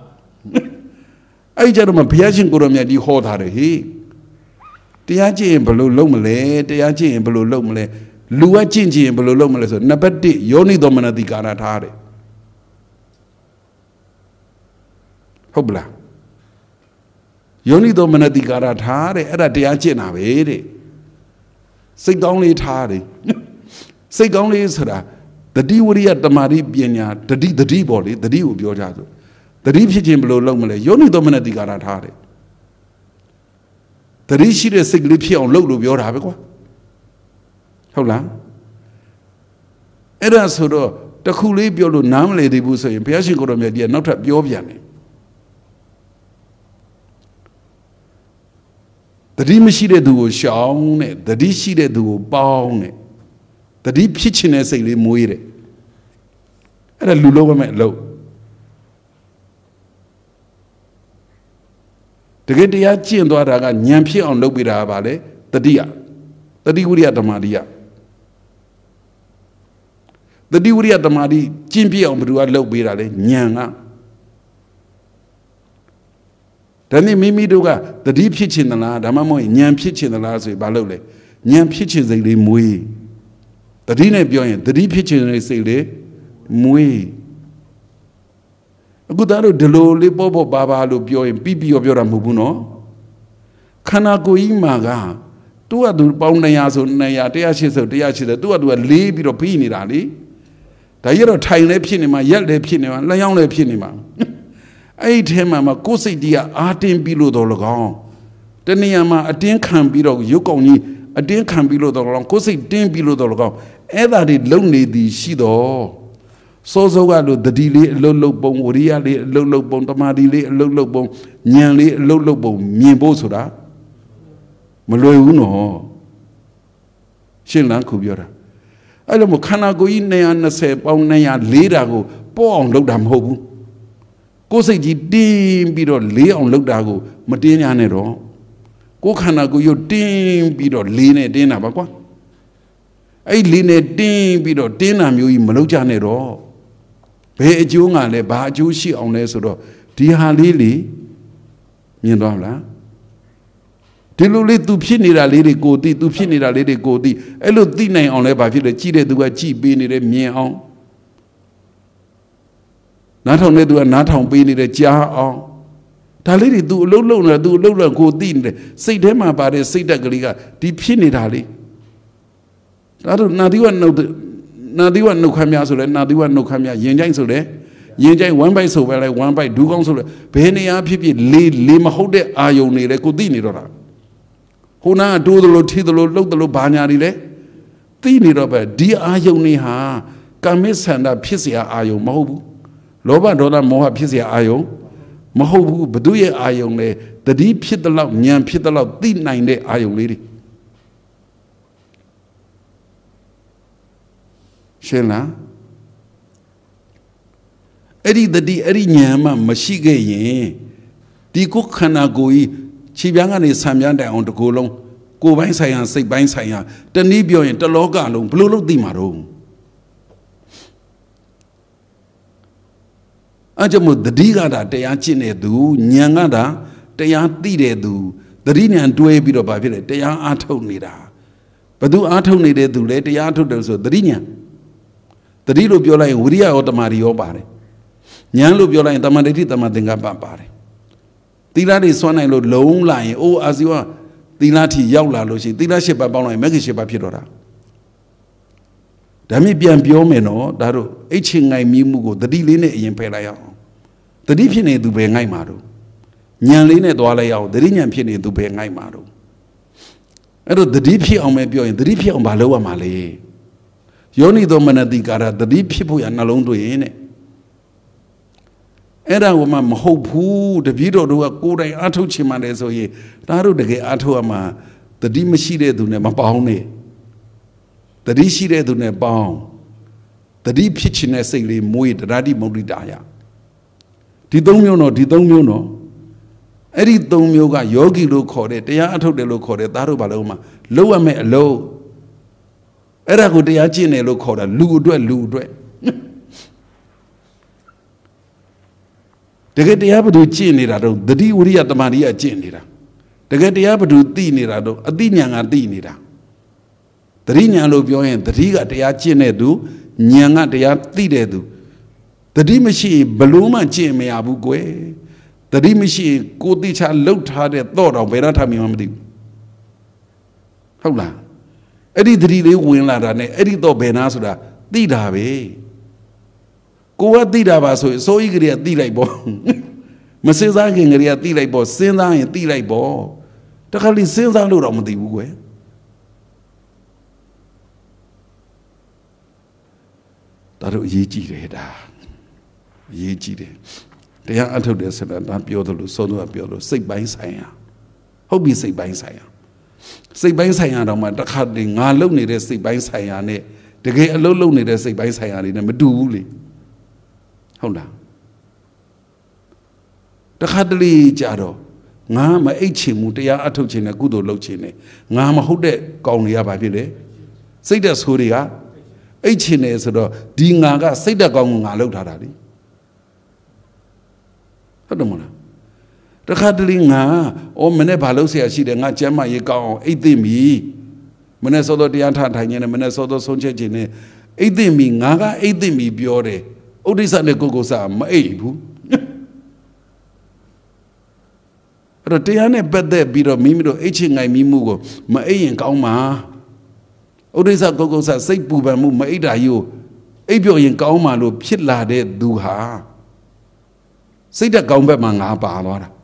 အဲ့ကြတော့မှဘုရားရှင်ကိုရောမြတ်ကြီးဟောထားတယ်ဟေးတရားကျင့်ရင်ဘယ်လိုလုပ်မလဲတရားကျင့်ရင်ဘယ်လိုလုပ်မလဲလူကကျင့်ရင်ဘယ်လိုလုပ်မလဲဆိုနံပါတ်1ယောနိသောမနတိကာရထားတယ်ဟုတ်ပလားယောနိသောမနတိကာရထားတယ်အဲ့ဒါတရားကျင့်တာပဲတဲ့စိတ်ကောင်းလေးထားတယ်စိတ်ကောင်းလေးဆိုတာတတတိဝရိယတမာတိပညာတတိပေါ့လေတတိကိုပြောကြဆိုတတိဖြစ်ခြင်းဘယ်လိုလုပ်မလဲယောနိသောမနတိကာရထားတယ်တတိရှိတဲ့စိတ်ကလေးဖြစ်အောင်လုပ်လို့ပြောတာပဲကွာဟုတ်လားအဲ့ဒါဆိုတော့တခုလေးပြောလို့နားမလည်သေးဘူးဆိုရင်ဘုရားရှင်ကိုတော်မြတ်ကြီးကနောက်ထပ်ပြောပြန်တယ်တတိမရှိတဲ့သူကိုရှောင်တဲ့တတိရှိတဲ့သူကိုပေါင်းတဲ့တတိဖြစ်ခြင်းတဲ့စိတ်လေးမွေးတယ်အဲ့ဒါလူလုံးဝမဲ့အလုပ်တကယ်တရားကျင့်သွားတာကဉာဏ်ဖြစ်အောင်လုပ်ပေးတာပါလေတတိဝိရိယဓမ္မတိယတတိဝိရိယဓမ္မတိကျင့်ပြအောင်ဘယ်သူကလုပ်ပေးတာလဲဉာဏ်ကဒါနဲ့မိမိတို့ကတတိဖြစ်ခြင်းသလားဒါမှမဟုတ်ဉာဏ်ဖြစ်ခြင်းသလားဆိုရင်ဘာလုပ်လဲဉာဏ်ဖြစ်ခြင်းစိတ်လေးမွေးတတိနဲ့ပြောရင်တတိဖြစ်ခြင်းစိတ်လေးမွေးအခုသားတို့ဒီလိုလေးပေါ့ပေါ့ပါလို့ပြောရင်ပြီးပြောတာမဟုတ်ဘူးနော်ခန္ဓာကိုယ်ကြီးမှာကသူ့ကသူပေါင်း200ဆို200 180ဆို180သူ့ကသူကလေးပြီးတော့ပြီးနေတာလေဒါရတော့ထိုင်လည်းဖြစ်နေမှာရက်လည်းဖြစ်နေမှာလျှောင်းလည်းဖြစ်နေမှာအဲ့ဒီထဲမှာကိုယ်စိတ်ကြီးကအာတင်းပြီးလို့တော့လကောင်းတဏှာမှာအတင်းခံပြီးတော့ရုပ်ကောင်ကြီးအတင်းခံပြီးလို့တော့လကောင်းကိုယ်စိတ်တင်းပြီးလို့တော့လကောင်းအဲ့ဒါတွေလုံနေသည်ရှိတော့စိုးစိုးကလို့တတိလေးအလုတ်လုတ်ပုံဝရိယလေးအလုတ်လုတ်ပုံတမာတိလေးအလုတ်လုတ်ပုံဉာဏ်လေးအလုတ်လုတ်ပုံမြင်ဖို့ဆိုတာမလွယ်ဘူးနော်ရှင်းလန်းခုပြောတာအဲ့လိုမခန္ဓာကိုယ်ကြီး220ပေါင်း204တာကိုပေါ့အောင်လုပ်တာမဟုတ်ဘူးကိုယ်စိတ်ကြီးတင်းပြီးတော့လေးအောင်လုပ်တာကိုမတင်းညာနဲ့တော့ကိုယ်ခန္ဓာကိုယ်ရုပ်တင်းပြီးတော့လေးနဲ့တင်းတာပါကွာအဲ့လေးနဲ့တင်းပြီးတော့တင်းတာမျိုးကြီးမလုပ်ကြနဲ့တော့ဘယ်အကျိုးငါလဲဘာအကျိုးရှိအောင်လဲဆိုတော့ဒီဟာလေးလေမြင်သွားမလားဒီလိုလေးသူဖြစ်နေတာလေးတွေကိုသိသူဖြစ်နေတာလေးတွေကိုသိအဲ့လိုသိနိုင်အောင်လဲဘာဖြစ်လဲကြည့်တဲ့သူကကြည့်ပေးနေတယ်မြင်အောင်နားထောင်တဲ့သူကနားထောင်ပေးနေတယ်ကြားအောင်ဒါလေးတွေသူအလုံးလုံးနေတာသူအလုံးလုံးကိုသိနေတယ်စိတ်ထဲမှာပါတဲ့စိတ်ဓာတ်ကလေးကဒီဖြစ်နေတာလေးဒါတော့နာသီဝနှုတ်ခမ်းများဆိုလဲနာသီဝနှုတ်ခမ်းများရင်ကြိုက်ဆိုလဲရင်ကြိုက်1 byte ဆိုပဲလဲ1 byte ဒူးကောင်းဆိုလဲဘယ်နေရာဖြစ်ဖြစ်လေးမဟုတ်တဲ့အာယုံတွေလဲကိုသိနေတော့တာဟိုနာတိုးသလိုထီသလိုလှုပ်သလိုဘာညာတွေလဲသိနေတော့ပဲဒီအာယုံတွေဟာကာမိဆန္ဒဖြစ်เสียအာယုံမဟုတ်ဘူးလောဘဒေါသမောဟဖြစ်เสียအာယုံမဟုတ်ဘူးဘသူရဲ့အာယုံလဲတတိဖြစ်တဲ့လောက်ဉာဏ်ဖြစ်တဲ့လောက်သိနိုင်တဲ့အာယုံလေးတွေရှင်းလားအဲ့ဒီတတိအဲ့ဒီဉာဏ်မှမရှိခဲ့ရင်ဒီကိုခန္ဓာကိုယ်ကြီးခြေပြားကနေဆံပြားတိုင်အောင်တကိုယ်လုံးကိုယ်ပိုင်းဆိုင်ရာစိတ်ပိုင်းဆိုင်ရာတနည်းပြောရင်တလောကလုံးဘလို့လို့သိမှာတော့အဲ့ကြောင့်မို့တတိကတာတရားကျင့်တဲ့သူဉာဏ်ကတာတရားသိတဲ့သူတတိဉာဏ်တွဲပြီးတော့ဘာဖြစ်လဲတရားအားထုတ်နေတာဘသူအားထုတ်နေတဲ့သူလဲတရားထုတ်တယ်ဆိုတတိဉာဏ်တတိလို့ပြောလိုက်ရင်ဝိရိယရောတမာတိရောပါတယ်ဉာဏ်လို့ပြောလိုက်ရင်တမ္မာဒိဋ္ဌိတမ္မာသင်္ကပ္ပပါတယ်သီလတွေစွမ်းနိုင်လို့လုံးလာရင်အိုးအာဇီဝသီလထီရောက်လာလို့ရှိရင်သီလ၈ပါးပေါင်းလိုက်ရင်မဂ္ဂင်၈ပါးဖြစ်တော့တာဒါမြင့်ပြန်ပြောမယ်နော်ဒါတို့အိတ်ချင်ငိုင်မြမှုကိုတတိလေးနဲ့အရင်ဖယ်လိုက်အောင်တတိဖြစ်နေသူပဲငိုက်မှာတော့ဉာဏ်လေးနဲ့သွားလိုက်အောင်တတိဉာဏ်ဖြစ်နေသူပဲငိုက်မှာတော့အဲ့တော့တတိဖြစ်အောင်ပဲပြောရင်တတိဖြစ်အောင်မလုပ်ရမှာလေယောနိသောမနတိကာရတတိဖြစ်ဖို့ရနှလုံးသွင်းတဲ့အဲ့ဒါကမှမဟုတ်ဘူးတပည့်တော်တို့ကကိုယ်တိုင်အားထုတ်ချင်မှလည်းဆိုရင်ဒါတို့တကယ်အားထုတ်ရမှာတတိမရှိတဲ့သူနဲ့မပေါင်းနဲ့တတိရှိတဲ့သူနဲ့ပေါင်းတတိဖြစ်ချင်တဲ့စိတ်လေးမွေးတရာတိမုဒ္ဒိတာယဒီ၃မျိုးတော့အဲ့ဒီ၃မျိုးကယောဂီလို့ခေါ်တဲ့တရားအထုတ်တယ်လို့ခေါ်တဲ့သားတို့ဘာလို့မှလောက်ရမယ့်အလုပ်အဲ့ဒါကိုတရားကျင့်တယ်လို့ခေါ်တာလူအတွက်တကယ်တရားဘဒုကျင့်နေတာတော့တတိဝရိယတမာတိကကျင့်နေတာတကယ်တရားဘဒုသိနေတာတော့အသိဉာဏ်ကသိနေတာတတိဉာဏ်လို့ပြောရင်တတိကတရားကျင့်တဲ့သူဉာဏ်ကတရားသိတဲ့သူတတိမရှိဘလို့မှကျင့်မရဘူးကွယ်တတိမရှိကိုသိချလှုပ်ထားတဲ့တော့တော်ဘယ်တော့ထားမိမှမသိဘူးဟုတ်လားအဲ့ဒီတတိလေးဝင်လာတာနဲ့အဲ့ဒီတော့ဘယ်နာဆိုတာသိတာပဲကိုကသိတာပါဆိုရင်စိုးကြီးကလေးကသိလိုက်ပေါ့မစင်စားခင်ကလေးကသိလိုက်ပေါ့စဉ်းစားရင်သိလိုက်ပေါ့တခါလေစဉ်းစားလို့တော့မသိဘူးကွယ်ဒါတို့အရေးကြီးတယ်ဒါအရေးကြီးတယ်တရားအထုတ်တယ်ဆိုတာဒါပြောသလိုဆုံးတော့ပြောလို့စိတ်ပိုင်းဆိုင်ရာဟုတ်ပြီစိတ်ပိုင်းဆိုင်ရာစိတ်ပိုင်းဆိုင်ရာတော့မှတခါတည်းငါလုံနေတဲ့စိတ်ပိုင်းဆိုင်ရာနဲ့တကယ်အလုံးလုံးနေတဲ့စိတ်ပိုင်းဆိုင်ရာတွေနဲ့မတူဘူးလေဟုတ်လားတခါတလေကြတော့ငါမအိတ်ချင်ဘူးတရားအထုတ်ချင်တယ်ကုသိုလ်လုပ်ချင်တယ်ငါမဟုတ်တဲ့ကောင်တွေကဘာဖြစ်လဲစိတ်သက်ဆိုးတွေကအိတ်ချင်တယ်ဆိုတော့ဒီငါကစိတ်သက်ကောင်းကိုငါလုပ်ထားတာလေဟုတ်တယ်မလားတခါတလေငါမနေ့ဘာလုပ်เสียရှိတယ်ငါကျမ်းမာရေးကောင်းအောင်အိတ်သိပြီမနေ့စောတော့တရားထထိုင်နေတယ်မနေ့စောတော့ဆုံးချက်ခြင်းနဲ့အိတ်သိပြီငါကအိတ်သိပြီပြောတယ်ဥဒိစ္စနဲ့ကိုစာမအိတ်ဘူးအဲ့တော့တရားနဲ့ပတ်သက်ပြီးတော့မိမိတို့အိတ်ချင်ငိုင်မိမှုကိုမအိတ်ရင်ကောင်းမှာဥဒိစ္စကိုစာစိတ်ပူပန်မှုမအိတ်တာကြီးကိုအိတ်ပြောရင်ကောင်းမှာလို့ဖြစ်လာတဲ့သူဟာစိတ်တက်ကောင်းဘက်မှာငါပါသွားတာ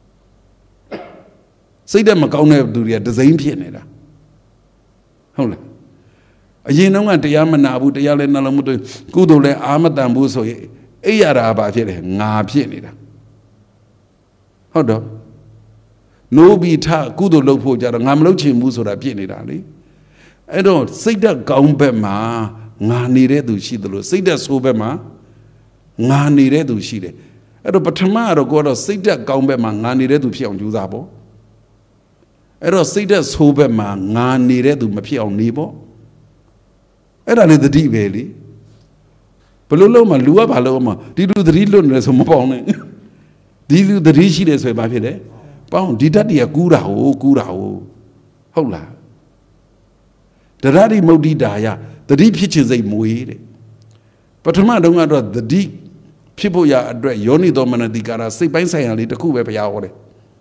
စိတ်တက်မကောင်းတဲ့သူတွေကဒစိမ့်ဖြစ်နေတာဟုတ်လားအရင်တော့ကတရားမနာဘူးတရားလည်းနှလုံးမသွင်းကုသိုလ်လည်းအာမတန်ဘူးဆိုရင်အိပ်ရတာဘာဖြစ်လဲငါဖြစ်နေတာဟုတ်တော့နိုးပြီးထကုသိုလ်လုပ်ဖို့ကြတော့ငါမလုပ်ချင်ဘူးဆိုတာဖြစ်နေတာလေအဲ့တော့စိတ်တက်ကောင်းဘက်မှာငါနေတဲ့သူရှိသလိုစိတ်တက်ဆိုးဘက်မှာငါနေတဲ့သူရှိတယ်အဲ့တော့ပထမတော့ကိုကတော့စိတ်တက်ကောင်းဘက်မှာငါနေတဲ့သူဖြစ်အောင်ကြိုးစားပေါ့အဲ့တော့စိတ်တက်ဆိုးဘက်မှာငါနေတဲ့သူမဖြစ်အောင်နေပေါ့အဲ့ဒါလည်းသတိပဲလေဘလို့လုံးမှာလူကဘာလို့မှာဒီလူသတိလွတ်နေလဲဆိုမပေါင်းနဲ့ဒီလူသတိရှိတယ်ဆိုရင်ဘာဖြစ်လဲပေါင်းဒီတတ်တည်းကူးတာဟုတ်လားတရတိမုဒ္ဒိတာယသတိဖြစ်ခြင်းစိတ်မွေးတဲ့ပထမတုန်းကတော့သတိဖြစ်ဖို့ရအတွက်ယောနိသောမနတိကာရစိတ်ပိုင်းဆိုင်ရာလေးတစ်ခုပဲဘုရားဟောတယ်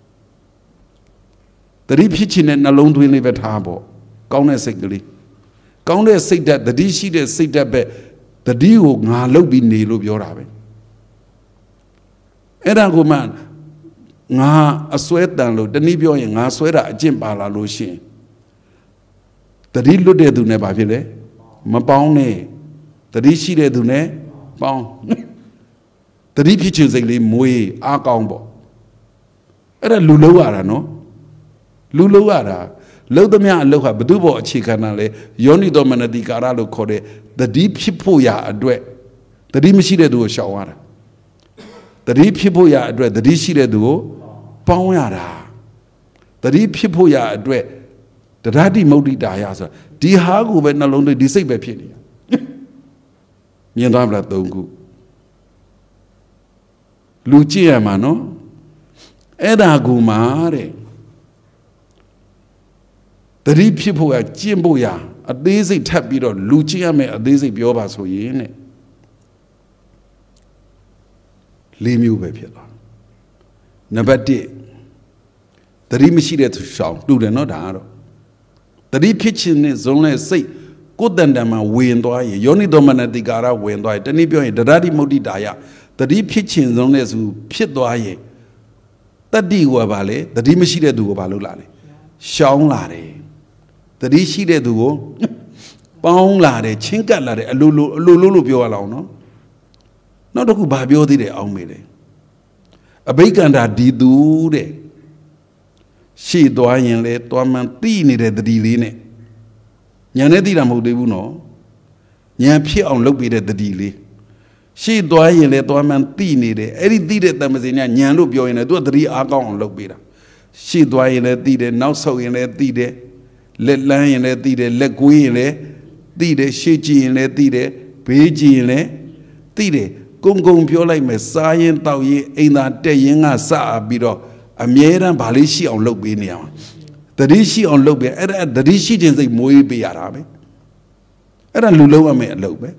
သတိဖြစ်ခြင်းနဲ့နှလုံးသွင်းလေးပဲထားပေါ့ကောင်းတဲ့စိတ်ကလေးကောင်းတဲ့စိတ်ဓာတ်သတိရှိတဲ့စိတ်ဓာတ်ပဲသတိကိုငါလုတ်ပြီးနေလို့ပြောတာပဲအဲ့ဒါကိုမှငါအစွဲတန်လို့တနည်းပြောရင်ငါစွဲတာအကျင့်ပါလာလို့ရှင်သတိလွတ်တဲ့သူနဲ့ဘာဖြစ်လဲမပေါင်းနဲ့သတိရှိတဲ့သူနဲ့ပေါင်းသတိဖြစ်ခြင်းစိတ်လေးမွေးအားကောင်းပေါ့အဲ့ဒါလူလုံးရတာနော်လူလုံးရတာလုံးသမျှအလုပ်ဟာဘု து ဘောအခြေခံတာလေယောနိသောမနတိကာရလို့ခေါ်တဲ့သတိဖြစ်ဖို့ရအတွက်သတိမရှိတဲ့သူကိုရှောင်ရတာသတိဖြစ်ဖို့ရအတွက်သတိရှိတဲ့သူကိုပေါင်းရတာသတိဖြစ်ဖို့ရအတွက်တရတိမုဒ္ဒိတာယဆိုဒီဟာကိုပဲနှလုံးသွင်းဒီစိတ်ပဲဖြစ်နေတာမြင်သွားမလား၃ခုလူကြည့်ရမှာနော်အဲ့ဒါကူမှာတဲ့သတိဖြစ်ဖို့ကကျင့်ဖို့ရအသေးစိတ်ထပ်ပြီးတော့လူကြည့်ရမယ်အသေးစိတ်ပြောပါဆိုရင်တဲ့၄မျိုးပဲဖြစ်သွားနံပါတ်1သတိမရှိတဲ့သူရှောင်တူတယ်နော်ဒါကတော့သတိဖြစ်ခြင်းနဲ့ဇုံးနဲ့စိတ်ကိုယ်တန်တန်မှာဝင်သွားရင်ယောနိသောမနတိကာရဝင်သွားရင်တနည်းပြောရင်တရတိမုဒ္ဒိတာယသတိဖြစ်ခြင်းဇုံးနဲ့စုဖြစ်သွားရင်တတ္တိကဘာလဲသတိမရှိတဲ့သူကိုဘာလုပ်လာလဲရှောင်လာတယ်သတိရှိတဲ့သူကိုပေါင်းလာတယ်ချင်းကပ်လာတယ်အလိုလို့ပြောရအောင်နော်နောက်တစ်ခုဘာပြောသေးတယ်အောင်းမေးတယ်အဘိက္ခန္တာဒီသူတဲ့ရှေ့သွားရင်လေသွားမှန်သိနေတဲ့သတိလေးနဲ့ညာနဲ့သိတာမဟုတ်သေးဘူးနော်ညာဖြစ်အောင်လုပ်ပေးတဲ့သတိလေးရှေ့သွားရင်လေသွားမှန်သိနေတယ်အဲ့ဒီသိတဲ့တမစင်ညာလို့ပြောရင်လည်းသူကသတိအားကောင်းအောင်လုပ်ပေးတာရှေ့သွားရင်လည်းသိတယ်နောက်ဆုတ်ရင်လည်းသိတယ်လက်လန်းရင်လည်းသိတယ်လက်ကွေးရင်လည်းသိတယ်ရှေ့ကြည့်ရင်လည်းသိတယ်ဘေးကြည့်ရင်လည်းသိတယ်ကုံပြောလိုက်မယ်စားရင်တောက်ရင်အိမ်သာတက်ရင်ကစပြီးတော့အမြဲတမ်းဗာလေးရှိအောင်လုပ်ပေးနေရမှာသတိရှိအောင်လုပ်ပေးအဲ့ဒါသတိရှိခြင်းစိတ်မွေးပေးရတာပဲအဲ့ဒါလူလုံးရမယ်အလုပ်ပဲ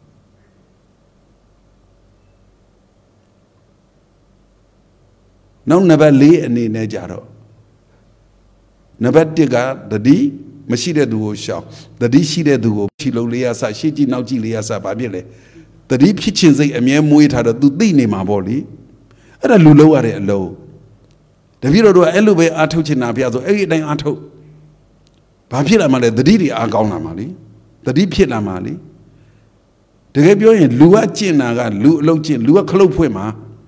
နောက်နံပါတ်4အနေနဲ့ကြတော့နံပါတ်1ကသတိမရှိတဲ့သူကိုရှောင်သတိရှိတဲ့သူကိုချီလုံးလေးရဆရှေ့ကြည့်နောက်ကြည့်လေးရဆဘာဖြစ်လဲတတိဖြစ်ခြင်းစိတ်အမြဲမွေးထားတော့ तू သိနေမှာပေါ့လေအဲ့ဒါလူလုံးရတဲ့အလုံးတပည့်တော်တို့အဲ့လိုပဲအားထုတ်ချင်တာဗျာဆိုအဲ့ဒီအတိုင်းအားထုတ်ဘာဖြစ်လာမှလဲတတိတွေအားကောင်းလာမှာလေတတိဖြစ်လာမှာလေတကယ်ပြောရင်လူကကျင့်တာကလူအလုံးကျင့်လူကခလုတ်ဖွင့်မှာ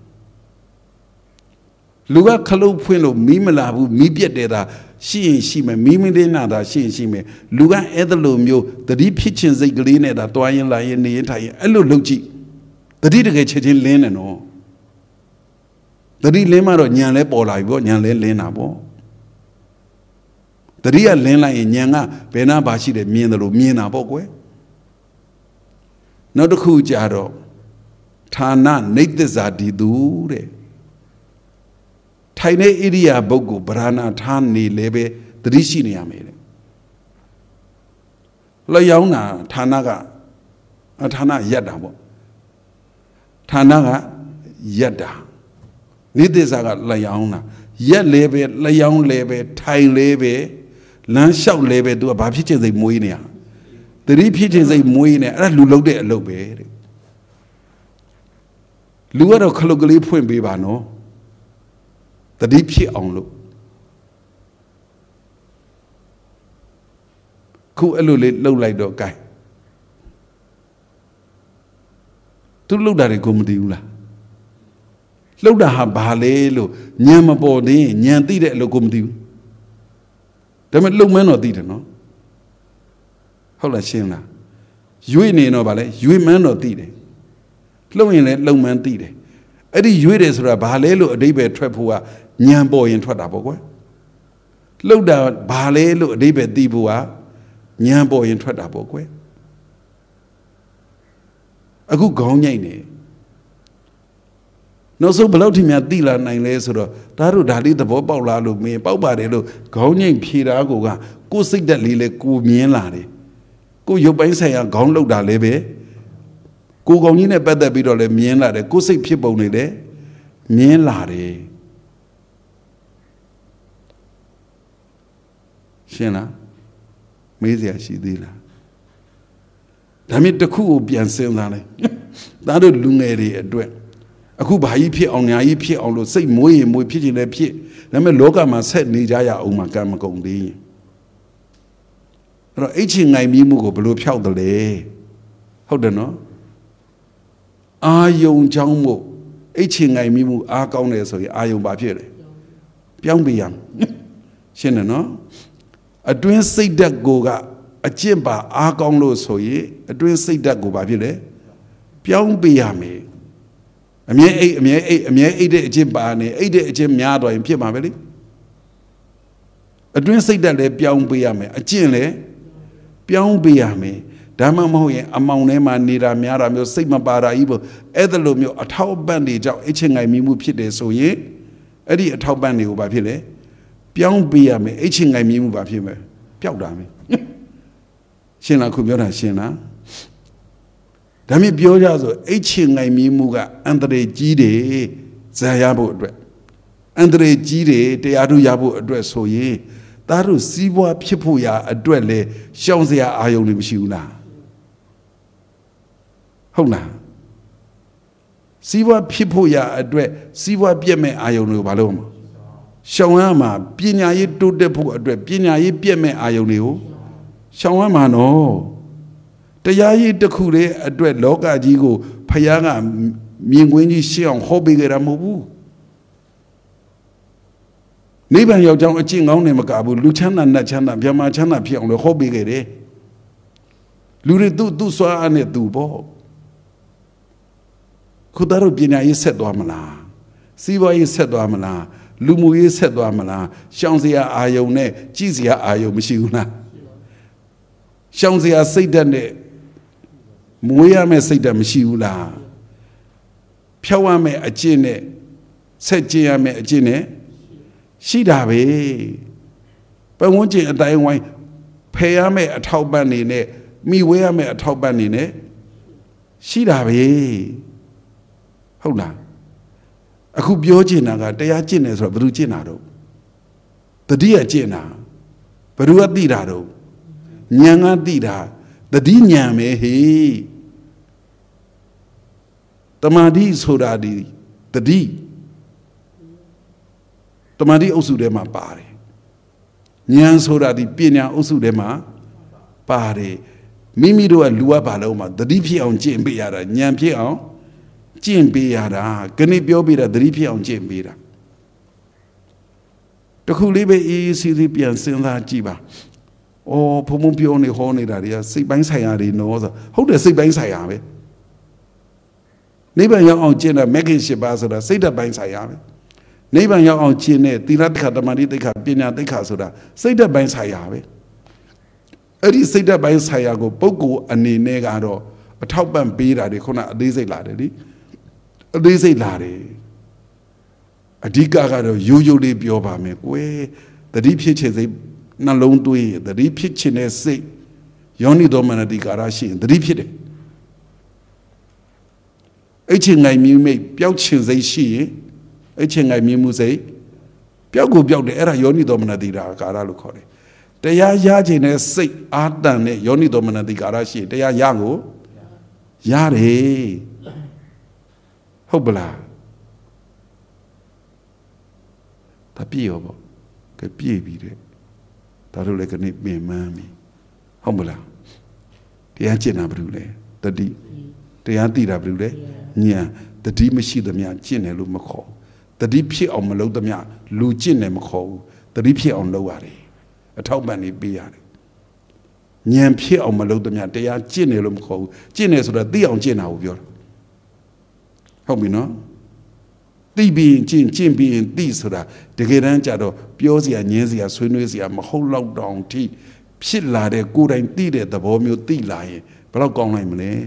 လူကခလုတ်ဖွင့်လို့မီးမလာဘူးမီးပြက်တယ်သာရှိရင်ရှိမယ်မီးမင်းနာသာရှိရင်ရှိမယ်လူကအဲ့ဒါလိုမျိုးတတိဖြစ်ခြင်းစိတ်ကလေးနဲ့သာတွားရင်လာရင်နေရင်ထိုင်ရင်အဲ့လိုလုပ်ကြည့်တတိတကယ်ချက်ချင်းလင်းတယ်နော်တတိလင်းမှတော့ညံလဲပေါ်လာပြီပေါ့ညံလဲလင်းတာပေါ့တတိကလင်းလိုက်ရင်ညံကဘယ်နာပါရှိတယ်မြင်တယ်လို့မြင်တာပေါ့ကွယ်နောက်တစ်ခုကြတော့ဌာနနေသစ္စာဒီသူတဲ့ထိုင်တဲ့ဣရိယာပုဂ္ဂိုလ်ဗราဏထားနေလဲပဲတတိရှိနေရမယ်တဲ့လျောင်းတာဌာနကဌာနရက်တာပေါ့ဌာနကရက်တာနေသစ္စာကလျောင်းတာရက်လဲပဲလျောင်းလဲပဲထိုင်လဲပဲလမ်းလျှောက်လဲပဲသူကဘာဖြစ်ခြင်းစိတ်မွေးနေရတတိဖြစ်ခြင်းစိတ်မွေးနေအဲ့ဒါလူလုံးတဲ့အလုပ်ပဲတဲ့လူကတော့ခလုတ်ကလေးဖွင့်ပေးပါနော်တတိဖြစ်အောင်လို့ခုအဲ့လိုလေးလှုပ်လိုက်တော့ gain သူလှုပ်တာတွေကိုမသိဘူးလားလှုပ်တာဟာဘာလဲလို့ညံမပေါ်သေးရင်ညံသိတဲ့အလုပ်ကိုမသိဘူးဒါပေမဲ့လှုပ်မန်းတော့သိတယ်နော်ဟုတ်လားရှင်းလားရွေ့နေတော့ဗာလဲရွေ့မန်းတော့သိတယ်လှုပ်ရင်လည်းလှုပ်မန်းသိတယ်အဲ့ဒီရွေ့တယ်ဆိုတာဘာလဲလို့အဓိပ္ပာယ်ထွက်ဖို့ကညံပေါ်ရင်ထွက်တာပေါ့ကွယ်လှုပ်တာဘာလဲလို့အဓိပ္ပာယ်သိဖို့ကညံပေါ်ရင်ထွက်တာပေါ့ကွယ်အခုခေါင်းညိတ်နေနောက်ဆုံးဘယ်လောက်ထိများသိလာနိုင်လဲဆိုတော့ဒါတို့ဒါလေးသဘောပေါက်လာလို့မင်းပေါက်ပါတယ်လို့ခေါင်းညိတ်ဖြေတာကိုကိုယ်စိတ်သက်လေးလဲကိုမြင်လာတယ်ကိုရုပ်ပိုင်းဆိုင်ရာခေါင်းလှုပ်တာလည်းပဲကိုကောင်ကြီးနဲ့ပတ်သက်ပြီးတော့လည်းမြင်လာတယ်ကိုယ်စိတ်ဖြစ်ပုံတွေလည်းမြင်လာတယ်ရှင်းလားမေးစရာရှိသေးလားဒါမြစ်တစ်ခုကိုပြန်စဉ်းစားလိုက်ဒါတို့လူငယ်တွေအတွက်အခုဘာကြီးဖြစ်အောင်ညာကြီးဖြစ်အောင်လို့စိတ်မွေးရင်မွေးဖြစ်ချင်လည်းဖြစ်ဒါပေမဲ့လောကမှာဆက်နေကြရအောင်မှာကံမကုန်သေးရင်အဲ့တော့အိတ်ချင်ငိုင်ပြီးမှုကိုဘယ်လိုဖျောက်တယ်လဲဟုတ်တယ်နော်အာယုံချောင်းမို့အိတ်ချင်ငိုင်ပြီးမှုအားကောင်းတယ်ဆိုရင်အာယုံဘာဖြစ်လဲပြောင်းပြရမယ်ရှင်းတယ်နော်အတွင်းစိတ်ဓာတ်ကိုကအကျင့်ပါအားကောင်းလို့ဆိုရင်အတွင်းစိတ်ဓာတ်ကိုဘာဖြစ်လဲပြောင်းပြရမယ်အမြဲအိတ်အမြဲအိတ်အမြဲအိတ်တဲ့အကျင့်ပါနေအိတ်တဲ့အကျင့်များတော့ရင်ဖြစ်မှာပဲလေအတွင်းစိတ်ဓာတ်လည်းပြောင်းပြရမယ်အကျင့်လည်းပြောင်းပြရမယ်ဒါမှမဟုတ်ရင်အမောင်ထဲမှာနေတာများတာမျိုးစိတ်မပါတာကြီးပေါ့အဲ့ဒါလိုမျိုးအထောက်အပံ့တွေကြောင့်အချင်းငိုင်မိမှုဖြစ်တယ်ဆိုရင်အဲ့ဒီအထောက်ပံ့တွေကိုဘာဖြစ်လဲပြောင်းပြရမယ်အချင်းငိုင်မိမှုဘာဖြစ်မယ်ပျောက်တာမယ်ရှင်းလားခုပြောတာရှင်းလားဒါမြင်ပြောကြဆိုအချင်းငိုင်မိမှုကအန္တရာယ်ကြီးတယ်ဇာရဖို့အတွက်အန္တရာယ်ကြီးတယ်တရားထုရဖို့အတွက်ဆိုရင်သားတို့စီးပွားဖြစ်ဖို့ရာအတွက်လေရှောင်စရာအာယုံတွေမရှိဘူးလားဟုတ်လားစီးပွားဖြစ်ဖို့ရာအတွက်စီးပွားပြည့်မဲ့အာယုံတွေကိုဘာလို့မရှောင်ရမှာပညာရေးတိုးတက်ဖို့အတွက်ပညာရေးပြည့်မဲ့အာယုံတွေကိုရှောင်ရမှာနော်တရားရေးတစ်ခုတည်းအတွက်လောကကြီးကိုဖယားကမြင်ကွင်းကြီးရှင်းအောင်ဟောပေးကြတာမဟုတ်ဘူးနိဗ္ဗာန်ရောက်ကြောင်းအကျင့်ကောင်းနေမကဘူးလူချမ်းသာနတ်ချမ်းသာဗျာမာချမ်းသာဖြစ်အောင်လို့ဟောပေးခဲ့တယ်လူတွေသူ့စွာအားနဲ့သူပေါ့ခုတတို့ပညာရေးဆက်သွားမလားစီးပွားရေးဆက်သွားမလားလူမှုရေးဆက်သွားမလားရှောင်စရာအာယုံနဲ့ကြည်စရာအာယုံမရှိဘူးလားရှောင်စရာစိတ်ဓာတ်နဲ့မွေးရမယ့်စိတ်ဓာတ်မရှိဘူးလားဖြောက်ရမယ့်အကျင့်နဲ့ဆက်ကျင်ရမယ့်အကျင့်နဲ့ရှိတာပဲပတ်ဝန်းကျင်အတိုင်းဝိုင်းဖယ်ရမယ့်အထောက်ပံ့နေနဲ့မိဝဲရမယ့်အထောက်ပံ့နေနဲ့ရှိတာပဲဟုတ်လားအခုပြောချင်တာကတရားကျင့်တယ်ဆိုတော့ဘယ်သူကျင့်တာတော့တတိယကျင့်တာဘယ်သူကသိတာတော့ဉာဏ်ကသိတာတ The dinyame he Tamadi sodadi the D Tamadi osudema pare Nyan sodadi pina osudema pare Mimi do a lua paloma the DP on Jimbiara Nyan Pion Jimbiara Ganibiobi the DP on Jimbira The Kulibe is Siripian Sinla Jiba. Oh, Pomupio Horny Daria, say banks Hayari knows. How does say banks Hayame? Neighbor your own Jenna, making Shibazada, say that banks Hayame. Neighbor your own Chine, Tiraka, the Maritica, Pina, the Casura, say that banks Hayame. Eddie say that banks Hayago, Pogo, and Negado, a top and beer, they call a daisy laddie. A daisy laddie. A digger usually be over me. Where the deep pitches a nalone to it, the deep pitching is sick. Yoni domina di garashi, the deep hit. Eating I mean, make Belchins a she, eating I mean, say, Belgo built the era Yoni domina di garalucore. They are yajin as sick, art than Yoni domina di garashi, they are yago. Yare Hobla. Tapi apa? Kepiye bire. Taruh lek ni memami. Humble. Dia cina berule. Tadi. Dia tidak berule. Nya. Tadi mesti demia cina lu makau. Tadi pi om lu demia lu cina makau. Tadi pi om lu ari. Atau bani biar. Nya pi om lu demia dia cina lu makau. Cina sudah dia om cina ubiar. Humble no. They being chin being this or that. The Geranja, Piosia, Nyesia, Sunusia, whole lockdown tea. Pilla, the good and tea, the bomb tea lie. But I'll go on me.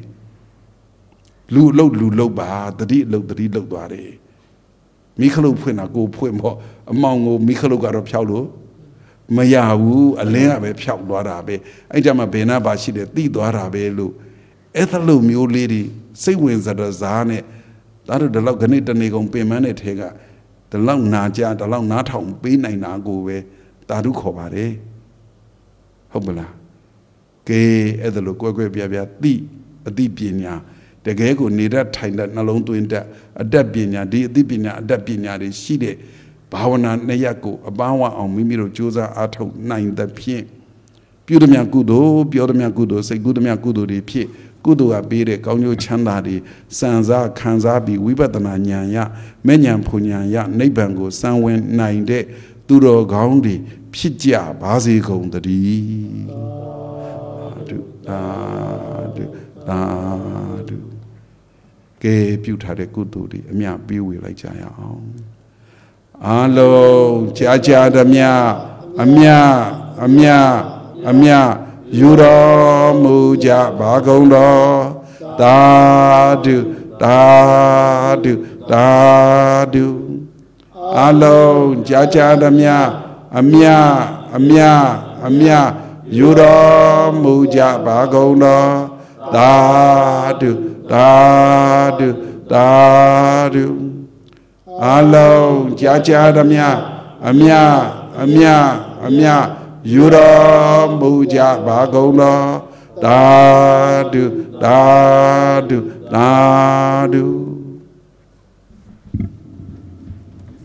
Lu ba, the deed look body. Mikalo Puna go poem among Mikalo got a pialo. Mayawu, a lea be piao dorabe. I jam a bena bashi the tea dorabe lu. Ethelu mule lady, say wins at a zane. That is the log ganita negong payment hega. The long naja, the long nat home, be nine go away. Tadu covare. Hobla. Gay at the local bia tea, a deep pinya. The gego need that time that alone to enter a debinia, deepina, debinia, the shide. Bawana neyako, a bawa on Mimiro Josa at 9 the pie. Pudamia gudo, say goodamia gudo de pie. Kudu abire kaunyo chandari sanza kanzabi wibadana nyanya menyan punyanya nebango sanwen nainde duro gaundi pijia bazi gondari adu ke pyutare kudu di amya biwi lai cha ya aung alo cha da amya Yura muja bagondo dadu Alo jaja damya amya Yura muja bagondo dadu Alo jaja damya amya Yura muja bagono dadu